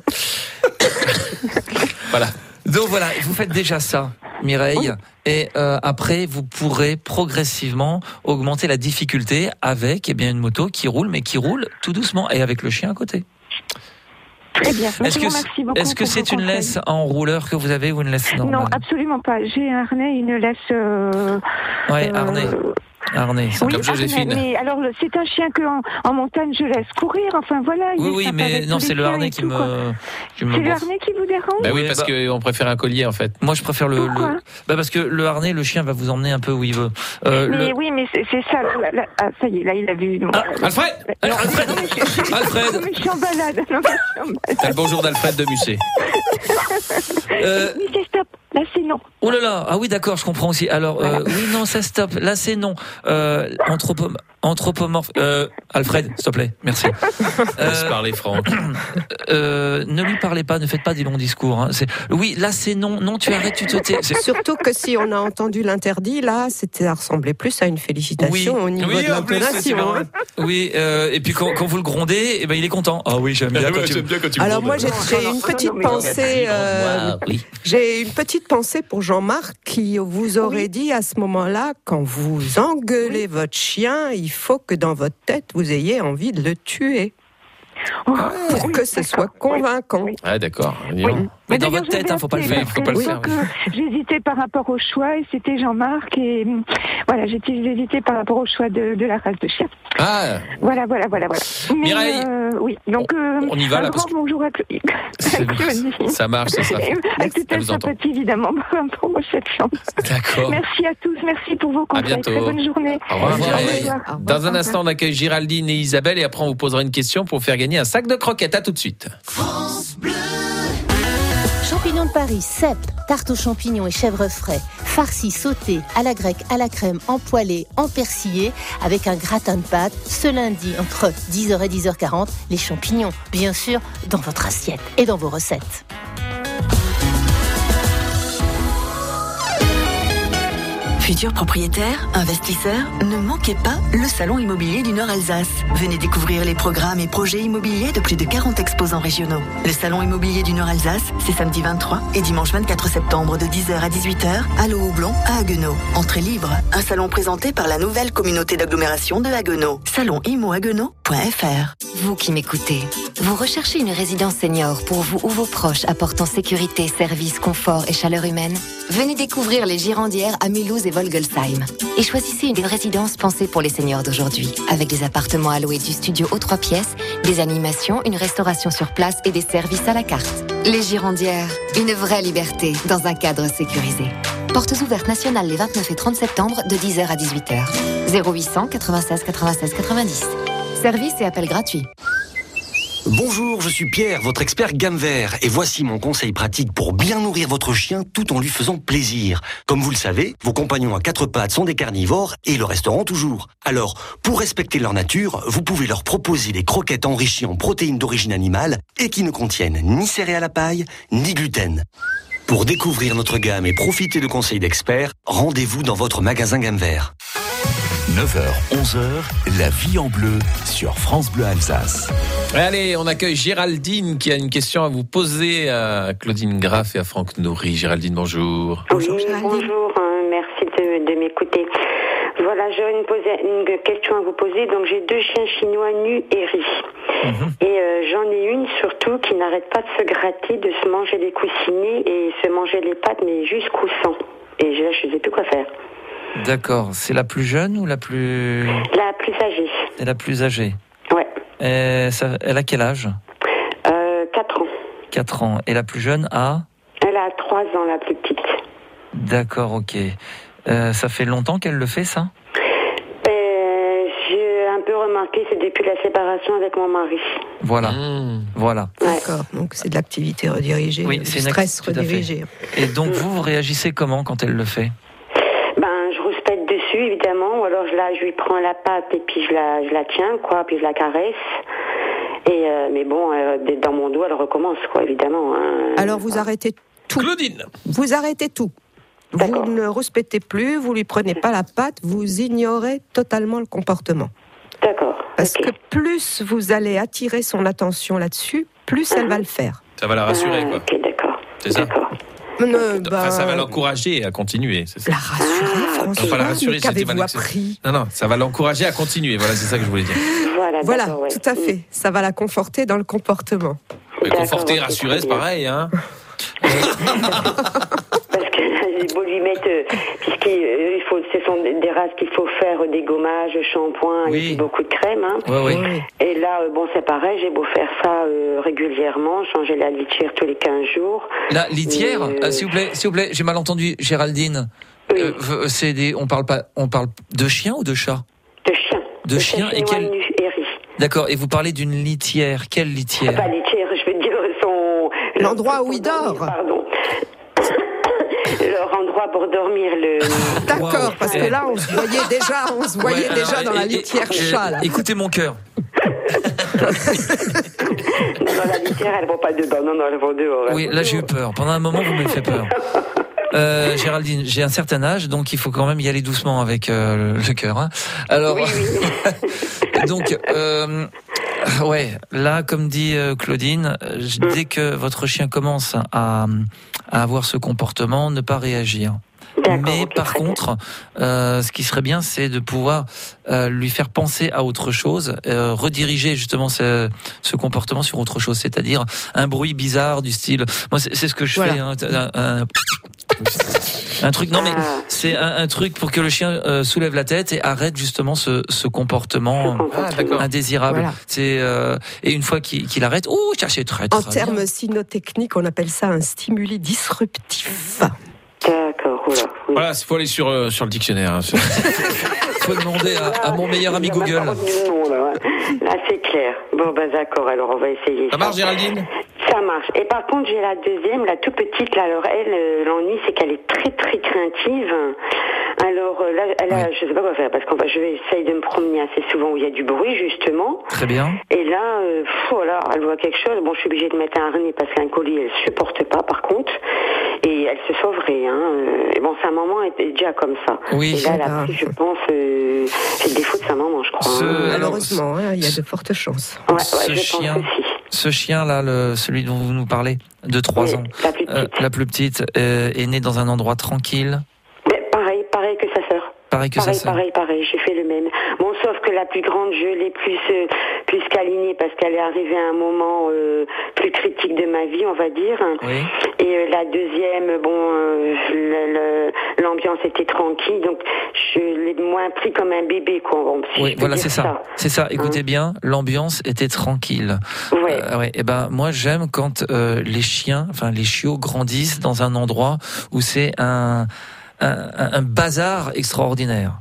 Voilà. Donc voilà, vous faites déjà ça, Mireille, oui. et euh, après vous pourrez progressivement augmenter la difficulté avec eh bien une moto qui roule, mais qui roule tout doucement et avec le chien à côté. Très bien. Est-ce que, merci beaucoup est-ce que c'est une laisse en rouleur que vous avez ou une laisse normale ? Non, absolument pas. J'ai un harnais, une laisse. Euh, ouais, harnais. Euh, Harnais, ça. Oui, comme Joséphine. Mais alors, c'est un chien que en, en montagne je laisse courir. Enfin voilà. Oui, oui, mais non, c'est le harnais qui, tout, me, qui me. C'est le harnais qui vous dérange ? Bah oui, parce bah, qu'on préfère un collier en fait. Moi, je préfère le. le... Bah parce que le harnais, le chien va vous emmener un peu où il veut. Euh, mais le... oui, mais c'est, c'est ça. Là, là, ah, ça y est, là, il a vu. Non, ah, Alfred. Non, Alfred. Non, je, Alfred. Non, mais je suis en balade. Non, mais je suis en balade. T'as le bonjour d'Alfred de Musset. euh... Mais c'est stop. Là, c'est non. Oh là là, ah oui, d'accord, je comprends aussi. Alors, euh, oui, non, ça stoppe. Là, c'est non. Euh, anthropo- anthropomorphe. Euh, Alfred, s'il te plaît, merci. Euh, Laisse parler, Franck. Euh, ne lui parlez pas, ne faites pas des longs discours. Hein. C'est, oui, là, c'est non. Non, tu arrêtes, tu te tais. C'est... Surtout que si on a entendu l'interdit, là, c'était, ça ressemblait plus à une félicitation oui. au niveau oui, de l'intonation. Hein. Oui, euh, et puis quand, quand vous le grondez, eh ben, il est content. Ah oui, j'aime bien, ouais, quand, tu... j'aime bien quand tu Alors, moi, grondes. j'ai, j'ai une petite pensée. Euh, oui. J'ai une petite pensée pour Jean-Marc qui vous aurait oui. dit à ce moment-là, quand vous engueulez oui. votre chien, il faut que dans votre tête, vous ayez envie de le tuer. Oh, pour oui, que ce soit convaincant. Oui. Ah, d'accord. Oui. Mais, mais dans votre tête, il hein, ne faut pas le faire. Faut pas le faire. Oui. J'hésitais par rapport au choix et c'était Jean-Marc et voilà, j'hésitais par rapport au choix de, de la race de chien. Ah. Voilà, voilà, voilà, voilà. Mais, Mireille. Euh, oui. Donc euh, on y va un là grand parce que... bonjour à Claudine. Ça marche, ça sera. Avec toute la sympathie évidemment pour cette chance. D'accord. Merci à tous, merci pour vos conseils. À bientôt. Très bonne journée. Au revoir. Au revoir. Dans un instant, on accueille Géraldine et Isabelle et après on vous posera une question pour faire gagner un sac de croquettes. À tout de suite. France Bleu. Champignons de Paris, cèpes, tarte aux champignons et chèvre frais, farcis, sautés, à la grecque, à la crème, empoilés, empersillés, avec un gratin de pâtes. Ce lundi, entre dix heures et dix heures quarante, les champignons, bien sûr, dans votre assiette et dans vos recettes. Futurs propriétaires, investisseurs, ne manquez pas le Salon immobilier du Nord Alsace. Venez découvrir les programmes et projets immobiliers de plus de quarante exposants régionaux. Le Salon immobilier du Nord Alsace, c'est samedi vingt-trois et dimanche vingt-quatre septembre de dix heures à dix-huit heures à l'Eau-Houblon à Haguenau. Entrée libre. Un salon présenté par la nouvelle communauté d'agglomération de Haguenau. salon imo haguenau point f r. Vous qui m'écoutez, vous recherchez une résidence senior pour vous ou vos proches apportant sécurité, service, confort et chaleur humaine ? Venez découvrir les Girandières à Mulhouse et Volgelsheim. Et choisissez une résidence pensée pour les seniors d'aujourd'hui, avec des appartements alloués du studio aux trois pièces, des animations, une restauration sur place et des services à la carte. Les Girandières, une vraie liberté dans un cadre sécurisé. Portes ouvertes nationales les vingt-neuf et trente septembre de dix heures à dix-huit heures. zéro huit cents quatre-vingt-seize quatre-vingt-seize quatre-vingt-dix. Service et appel gratuit. Bonjour, je suis Pierre, votre expert gamme vert, et voici mon conseil pratique pour bien nourrir votre chien tout en lui faisant plaisir. Comme vous le savez, vos compagnons à quatre pattes sont des carnivores et le resteront toujours. Alors, pour respecter leur nature, vous pouvez leur proposer des croquettes enrichies en protéines d'origine animale et qui ne contiennent ni céréales à paille, ni gluten. Pour découvrir notre gamme et profiter de conseils d'experts, rendez-vous dans votre magasin gamme vert. neuf heures, onze heures, la vie en bleu sur France Bleu Alsace. Allez, on accueille Géraldine qui a une question à vous poser à Claudine Graff et à Franck Nourry. Géraldine, bonjour. Bonjour, oui, bonjour, hein, merci de, de m'écouter. Voilà, j'ai une, poser, une question à vous poser. Donc, j'ai deux chiens chinois nus et ris. Mmh. Et euh, j'en ai une surtout qui n'arrête pas de se gratter, de se manger les coussinets et se manger les pattes, mais jusqu'au sang. Et là, je ne sais plus quoi faire. D'accord. C'est la plus jeune ou la plus... La plus âgée. C'est la plus âgée. Ouais. Et ça, elle a quel âge ? euh, quatre ans. quatre ans. Et la plus jeune a ? Elle a trois ans, la plus petite. D'accord, ok. Euh, ça fait longtemps qu'elle le fait, ça ? euh, J'ai un peu remarqué, c'est depuis la séparation avec mon mari. Voilà, mmh. voilà. D'accord, donc c'est de l'activité redirigée, oui, du c'est stress acti- redirigé. Et donc vous, vous réagissez comment quand elle le fait ? Ben, je rouspète dessus, évidemment, ou alors je, la, je lui prends la patte et puis je la, je la tiens, quoi, puis je la caresse. Et euh, mais bon, euh, dans mon dos, elle recommence, quoi, évidemment. Hein. Alors vous arrêtez tout. Claudine. Vous arrêtez tout. D'accord. Vous ne rouspétez plus, vous lui prenez pas la patte, vous ignorez totalement le comportement. D'accord. Parce okay. que plus vous allez attirer son attention là-dessus, plus elle va le faire. Ça va la rassurer, quoi. Ok, d'accord. C'est ça. D'accord. Ne, bah... Enfin, ça va l'encourager à continuer. C'est ça. La rassurer, François. Enfin, la rassurer, mais qu'avez-vous mal appris ? Non, non, ça va l'encourager à continuer. Voilà, c'est ça que je voulais dire. Voilà, voilà ouais. tout à fait. Ça va la conforter dans le comportement. Mais conforter, okay, rassurer, c'est pareil, hein. Parce que là, j'ai beau lui mettre, euh, puisqu'il euh, il faut, ce sont des, des races qu'il faut faire des gommages, shampoing oui. et puis beaucoup de crème. Hein. Oui, oui. Et là, euh, bon, c'est pareil, j'ai beau faire ça euh, régulièrement, changer la litière tous les quinze jours. La litière, euh... euh, s'il vous plaît, s'il vous plaît, j'ai mal entendu, Géraldine. Oui. Euh, c'est des, on parle pas, on parle de chien ou de chat ? De chien. De, de chien et quel. D'accord. Et vous parlez d'une litière. Quelle litière ? Pas litière, je veux dire son. L'endroit où il dort. Pardon. Leur endroit pour dormir. Le. D'accord, wow. parce que là, on se voyait déjà, on se voyait ouais, déjà alors, dans et, la litière et, chat. Là. Écoutez mon cœur. Non, la litière, elle ne va pas dedans. Non, non, elle va dehors. Oui, là, j'ai eu peur. Pendant un moment, vous me fait peur. Euh, Géraldine, j'ai un certain âge, donc il faut quand même y aller doucement avec euh, le cœur. Hein. Alors, oui, oui. donc, euh, ouais, là, comme dit euh, Claudine, mm. dès que votre chien commence à, à avoir ce comportement, ne pas réagir. Mais okay, par contre, euh, ce qui serait bien, c'est de pouvoir euh, lui faire penser à autre chose, euh, rediriger justement ce, ce comportement sur autre chose, c'est-à-dire un bruit bizarre du style. Moi, c'est, c'est ce que je voilà. fais. Hein, un, un, un truc. Non, mais c'est un, un truc pour que le chien euh, soulève la tête et arrête justement ce, ce comportement ah, indésirable. Voilà. C'est euh, et une fois qu'il, qu'il arrête, oh, cherchez très très. En termes cynotechniques, on appelle ça un stimuli disruptif. D'accord, voilà. Oui. Voilà, il faut aller sur, euh, sur le dictionnaire. Il hein. faut demander à, à mon meilleur ami Google. Là, là, c'est clair. Bon, bah d'accord, alors on va essayer. Ça marche, Géraldine ? Ça marche. Et par contre, j'ai la deuxième, la toute petite, là, alors elle, euh, l'ennui, c'est qu'elle est très, très craintive. Alors euh, là, elle a, oui. je sais pas quoi faire, parce que je vais essayer de me promener assez souvent où il y a du bruit, justement. Très bien. Et là, euh, pff, voilà, elle voit quelque chose. Bon, je suis obligée de mettre un harnais parce qu'un collier, elle supporte pas, par contre. Et elle se sauverait, hein. Et bon, sa maman était déjà comme ça. Oui. Et là, elle a pris, je pense, euh, c'est le défaut de sa maman, je crois. Ce... Hein. Malheureusement, hein, il y a de fortes chances. Ouais, ouais, ce je chien, pense aussi. Ce chien-là, le, celui dont vous nous parlez, de trois oui, ans, la plus petite, euh, la plus petite euh, est née dans un endroit tranquille. Mais pareil, pareil que sa sœur. Pareil que pareil, sa sœur. Pareil, pareil, j'ai fait le même. Bon, sauf que la plus grande, je l'ai plus, euh, plus câlinée parce qu'elle est arrivée à un moment euh, plus critique de ma vie, on va dire. Oui. Et euh, la deuxième, bon, euh, le, le, l'ambiance était tranquille, donc je l'ai moins pris comme un bébé, quoi. Bon, si oui, voilà, c'est ça. ça. C'est ça. Écoutez hein. bien, l'ambiance était tranquille. Ouais. Euh, ouais. Et ben, moi, j'aime quand euh, les chiens, enfin les chiots grandissent dans un endroit où c'est un Un, un bazar extraordinaire.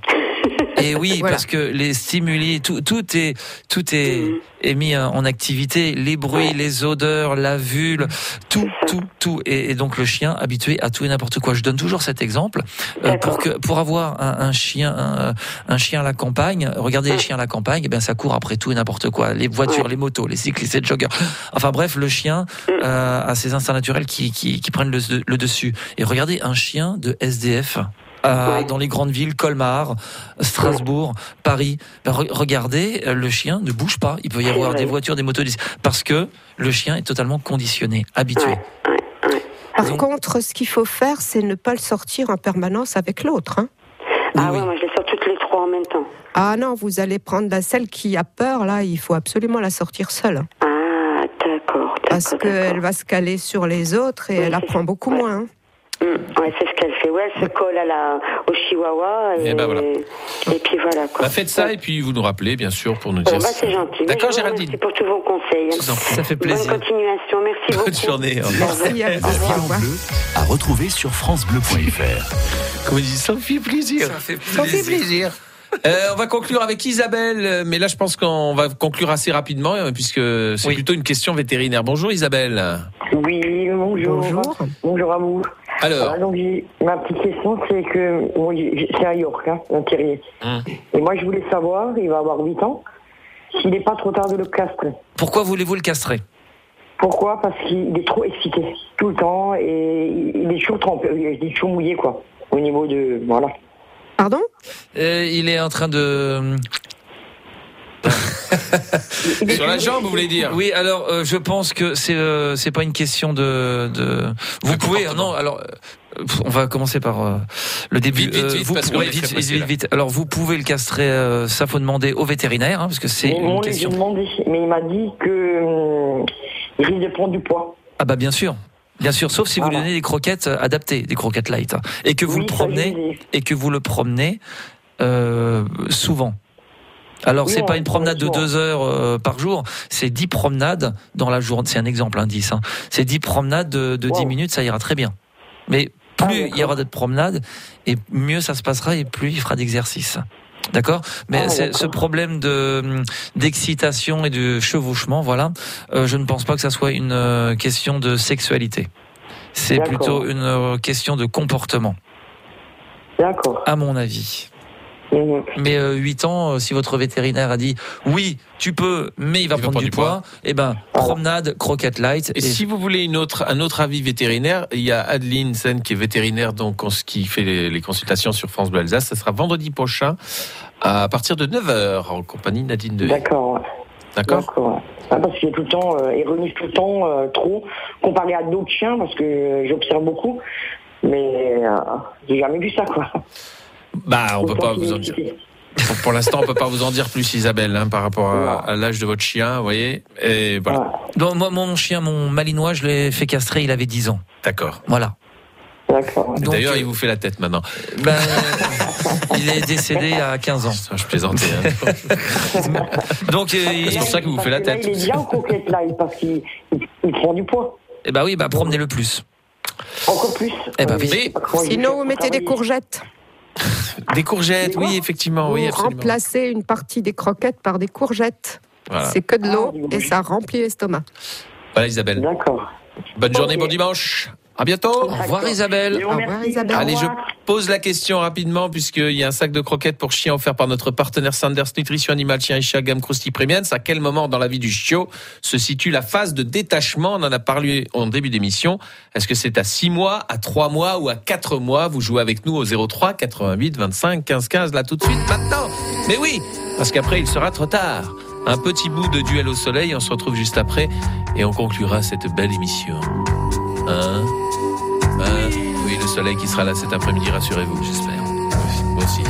Et oui, voilà. Parce que les stimuli, tout, tout est, tout est, mmh. est mis en activité. Les bruits, ouais. les odeurs, la vue, tout, tout, tout. Et, et donc le chien habitué à tout et n'importe quoi. Je donne toujours cet exemple euh, pour que, pour avoir un, un chien, un, un chien à la campagne. Regardez mmh. les chiens à la campagne, eh bien ça court après tout et n'importe quoi. Les voitures, ouais. les motos, les cyclistes, les joggers. Enfin bref, le chien mmh. euh, a ses instincts naturels qui, qui, qui prennent le, le dessus. Et regardez un chien de S D F. Euh, ouais. Dans les grandes villes, Colmar, Strasbourg, ouais. Paris. Ben, re- regardez, le chien ne bouge pas. Il peut y avoir ouais. des voitures, des motos, parce que le chien est totalement conditionné, habitué. Ouais. Ouais. Ouais. Par Donc, contre, ce qu'il faut faire, c'est ne pas le sortir en permanence avec l'autre. Hein. Ah oui, ouais, moi je les sors toutes les trois en même temps. Ah non, vous allez prendre la celle qui a peur, là, il faut absolument la sortir seule. Ah, d'accord. d'accord parce qu'elle va se caler sur les autres et oui, elle apprend beaucoup ouais. moins. Hein. Mmh, ouais, c'est ce qu'elle fait. Ouais, elle se colle à la, au chihuahua. Et, et ben voilà. Et puis voilà. Quoi. Bah, faites ça ouais. et puis vous nous rappelez, bien sûr, pour nous Bon, dire. bah, c'est gentil. D'accord, Géraldine. Merci pour tous vos conseils. Ça fait plaisir. Bonne continuation. Merci beaucoup. Bonne journée. Merci à vous. Au revoir. À retrouver sur francebleu point f r. Comme il dit, ça fait plaisir. Ça fait Ça fait plaisir. Euh, on va conclure avec Isabelle, mais là je pense qu'on va conclure assez rapidement puisque c'est oui. plutôt une question vétérinaire. Bonjour Isabelle. Oui, bonjour. Bonjour, bonjour à vous. Alors, Alors donc, ma petite question, c'est que bon, c'est à York, hein, un terrier. Hum. Et moi je voulais savoir, il va avoir huit ans, s'il n'est pas trop tard de le castrer. Pourquoi voulez-vous le castrer? Pourquoi? Parce qu'il est trop excité tout le temps et il est toujours trempé, il est toujours mouillé quoi, au niveau de voilà. Pardon? euh, Il est en train de... Sur la jambe, vous voulez dire? Oui, alors euh, je pense que c'est euh, c'est pas une question de... de... Vous pouvez... Non, alors... Euh, on va commencer par euh, le début. Vite, vite, vite, euh, vous, parce ouais, vite, vite, vite, vite. Alors vous pouvez le castrer, euh, ça faut demander au vétérinaire, hein, parce que c'est mais une question... Demandé, mais il m'a dit que euh, il risque de prendre du poids. Ah bah bien sûr. Bien sûr, sauf si vous lui donnez des croquettes adaptées, des croquettes light, hein, et que vous oui, le promenez, et que vous le promenez euh, souvent. Alors oui, c'est pas une promenade de deux heures euh, par jour, c'est dix promenades dans la journée. C'est un exemple, indice. Hein. C'est dix promenades de, de wow. dix minutes, ça ira très bien. Mais plus ah, il y aura de promenades, et mieux ça se passera, et plus il fera d'exercice. D'accord, mais ah, c'est ce problème de d'excitation et de chevauchement, voilà. Euh, je ne pense pas que ça soit une euh, question de sexualité. C'est d'accord. Plutôt une euh, question de comportement. D'accord. À mon avis. Mmh. Mais euh, huit ans, euh, si votre vétérinaire a dit oui, tu peux, mais il va, il prendre, va prendre du poids, poids. Eh ben ah. promenade, croquette light. Et, et si vous voulez une autre, un autre avis vétérinaire, il y a Adeline Sen qui est vétérinaire, donc qui fait les, les consultations sur France Bleu Alsace. Ça sera vendredi prochain à partir de neuf heures en compagnie de Nadine Dehaye. D'accord. D'accord. D'accord. Ah, parce qu'il est tout le temps, euh, il renifle tout le temps euh, trop comparé à d'autres chiens parce que euh, j'observe beaucoup, mais euh, j'ai jamais vu ça quoi. Bah, on peut pas vous en dire. Pour l'instant, on peut pas vous en dire plus, Isabelle, hein, par rapport à, à l'âge de votre chien, vous voyez. Et voilà. Donc, moi, mon chien, mon malinois, je l'ai fait castrer, il avait dix ans. D'accord. Voilà. D'accord. Donc, d'ailleurs, il vous fait la tête maintenant. Ben, il est décédé à quinze ans. Je plaisantais. Hein. Donc, euh, c'est pour ça qu'il vous fait la tête. Là, il est bien en coquette là, parce qu'il il prend du poids. Eh ben oui, bah promenez-le plus. Encore plus. Eh ben oui. Mais, sinon, vous mettez des courgettes. Des courgettes, oui, effectivement. Vous oui, absolument. remplacez une partie des croquettes par des courgettes. Voilà. C'est que de l'eau ah, et ça remplit l'estomac. Voilà, Isabelle. D'accord. Bonne journée, okay. Bon dimanche. À bientôt. Au revoir, Isabelle. Au revoir, Isabelle. Allez, je pose la question rapidement puisqu'il y a un sac de croquettes pour chien offert par notre partenaire Sanders Nutrition Animal Chien et Chat Gamme Krusty Premium. À quel moment dans la vie du chiot se situe la phase de détachement? On en a parlé en début d'émission. Est-ce que c'est à six mois, à trois mois ou à quatre mois? Vous jouez avec nous au zéro trois quatre-vingt-huit vingt-cinq quinze quinze là tout de suite maintenant. Mais oui, parce qu'après il sera trop tard. Un petit bout de duel au soleil, on se retrouve juste après et on conclura cette belle émission. Hein? Hein? Oui, le soleil qui sera là cet après-midi, rassurez-vous, j'espère. Moi aussi.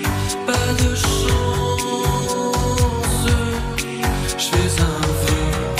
Pas de chance, je fais un vœu.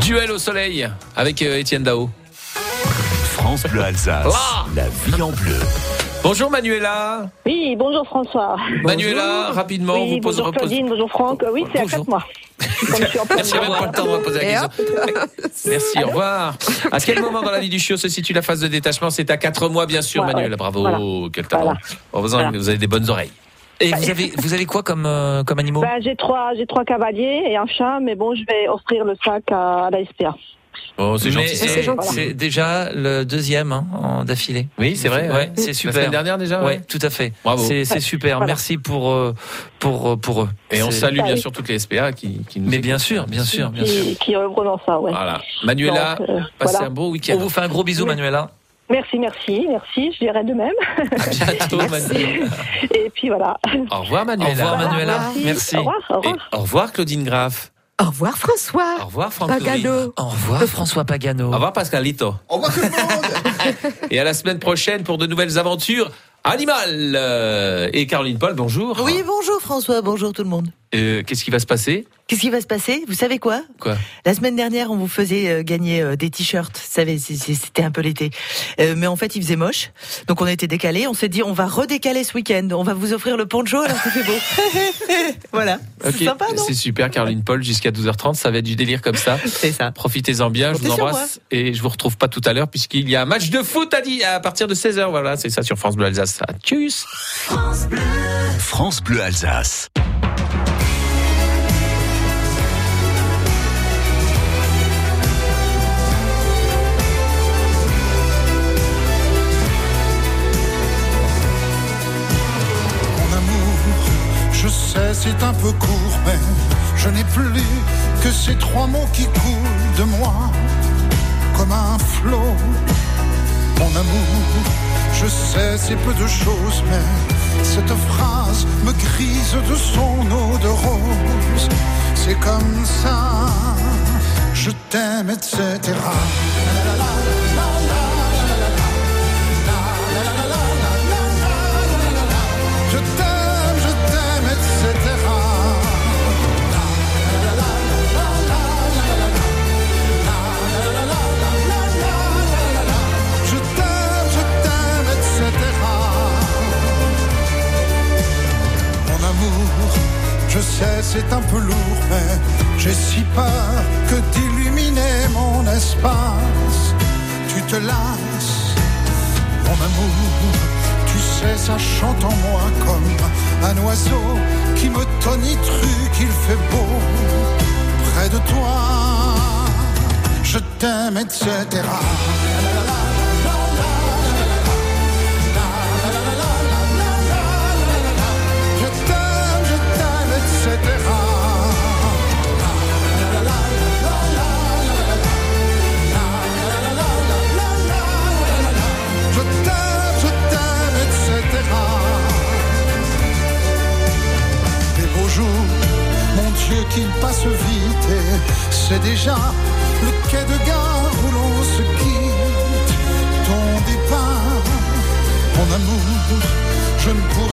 Duel au soleil avec euh, Étienne Dao. France Bleu Alsace, Ah la vie en bleu. Bonjour Manuela. Oui, bonjour François. Manuela, Bonjour. rapidement, oui, vous posez bonjour Claudine, bonjour Franck. Oui, c'est à quatre mois. Comme je suis en plein Merci, même dedans, pas le temps de me poser la Et question. Merci, au revoir. À quel moment dans la vie du chiot se situe la phase de détachement? C'est à quatre mois, bien sûr, Ouais, Manuela. ouais. Bravo, Voilà. quel talent. Voilà. Bon, vous, en- Voilà. vous avez des bonnes oreilles. Et vous avez, vous avez quoi comme, euh, comme animaux? Ben, j'ai trois, j'ai trois cavaliers et un chat, mais bon, je vais offrir le sac à, à la S P A. Oh, c'est Mais gentil. c'est, c'est déjà le deuxième hein, en d'affilée. Oui, c'est vrai. Ouais, ouais. c'est La super. semaine dernière déjà. Ouais, Ouais. tout à fait. Bravo. C'est, c'est super. Voilà. Merci pour euh, pour euh, pour eux. Et on C'est- salue bien oui. sûr toutes les S P A qui, qui nous Mais écoutent. bien sûr, bien sûr, bien sûr. Qui, qui œuvrent dans ça, ouais. Voilà. Manuela, Donc, euh, passez voilà. un beau On week-end. vous fait un gros bisou, Manuela. Merci, merci, merci, je dirais de même. À bientôt, Manuela. Et puis voilà. Au revoir, Au Manuela. revoir, Manuela. Merci. Merci. Au revoir, au Et revoir. au revoir, Claudine Graff. Au revoir François. Au revoir, Franck Pagano. Louis. Au revoir, François Pagano. Au revoir, Pascalito. Au revoir tout le monde. Et à la semaine prochaine pour de nouvelles aventures animales. Euh, Et Caroline Paul, bonjour. Oui, bonjour François, bonjour tout le monde. Euh, Qu'est-ce qui va se passer? Qu'est-ce qui va se passer? Vous savez quoi? Quoi? La semaine dernière, on vous faisait euh, gagner euh, des t-shirts. Vous savez, c'est- c'est- c'était un peu l'été. Euh, mais en fait, il faisait moche. Donc, on a été décalés. On s'est dit, on va redécaler ce week-end. On va vous offrir le poncho alors qu'il fait beau. Voilà. Ok, C'est sympa, non? c'est super, Caroline Paul, jusqu'à douze heures trente, ça va être du délire comme ça. C'est ça. Profitez-en bien, je vous Comptez sur embrasse et je vous retrouve pas tout à l'heure puisqu'il y a un match de foot à, di- à partir de seize heures. Voilà, c'est ça sur France Bleu Alsace. Tchuss. France Bleu Alsace. Mon amour, je sais c'est un peu court, mais je n'ai plus que ces trois mots qui coulent de moi comme un flot. Mon amour, je sais c'est peu de choses, mais cette phrase me grise de son eau de rose. C'est comme ça, je t'aime, et cetera. Je t'aime, je t'aime, et cetera. Je t'aime, je t'aime, et cetera. Mon amour, je sais c'est un peu lourd, mais j'ai si peur que d'illuminer mon espace. Tu te lasses, mon amour, tu sais ça chante en moi comme un oiseau qui me tonitruque, qu'il fait beau près de toi. Je t'aime, et cetera. Je t'aime, je t'aime, et cetera. Je t'aime, je t'aime, et cetera. Les beaux jours, mon Dieu, qu'ils passent vite, et c'est déjà le quai de gare où l'on se quitte. Ton départ, mon amour, je ne pourrais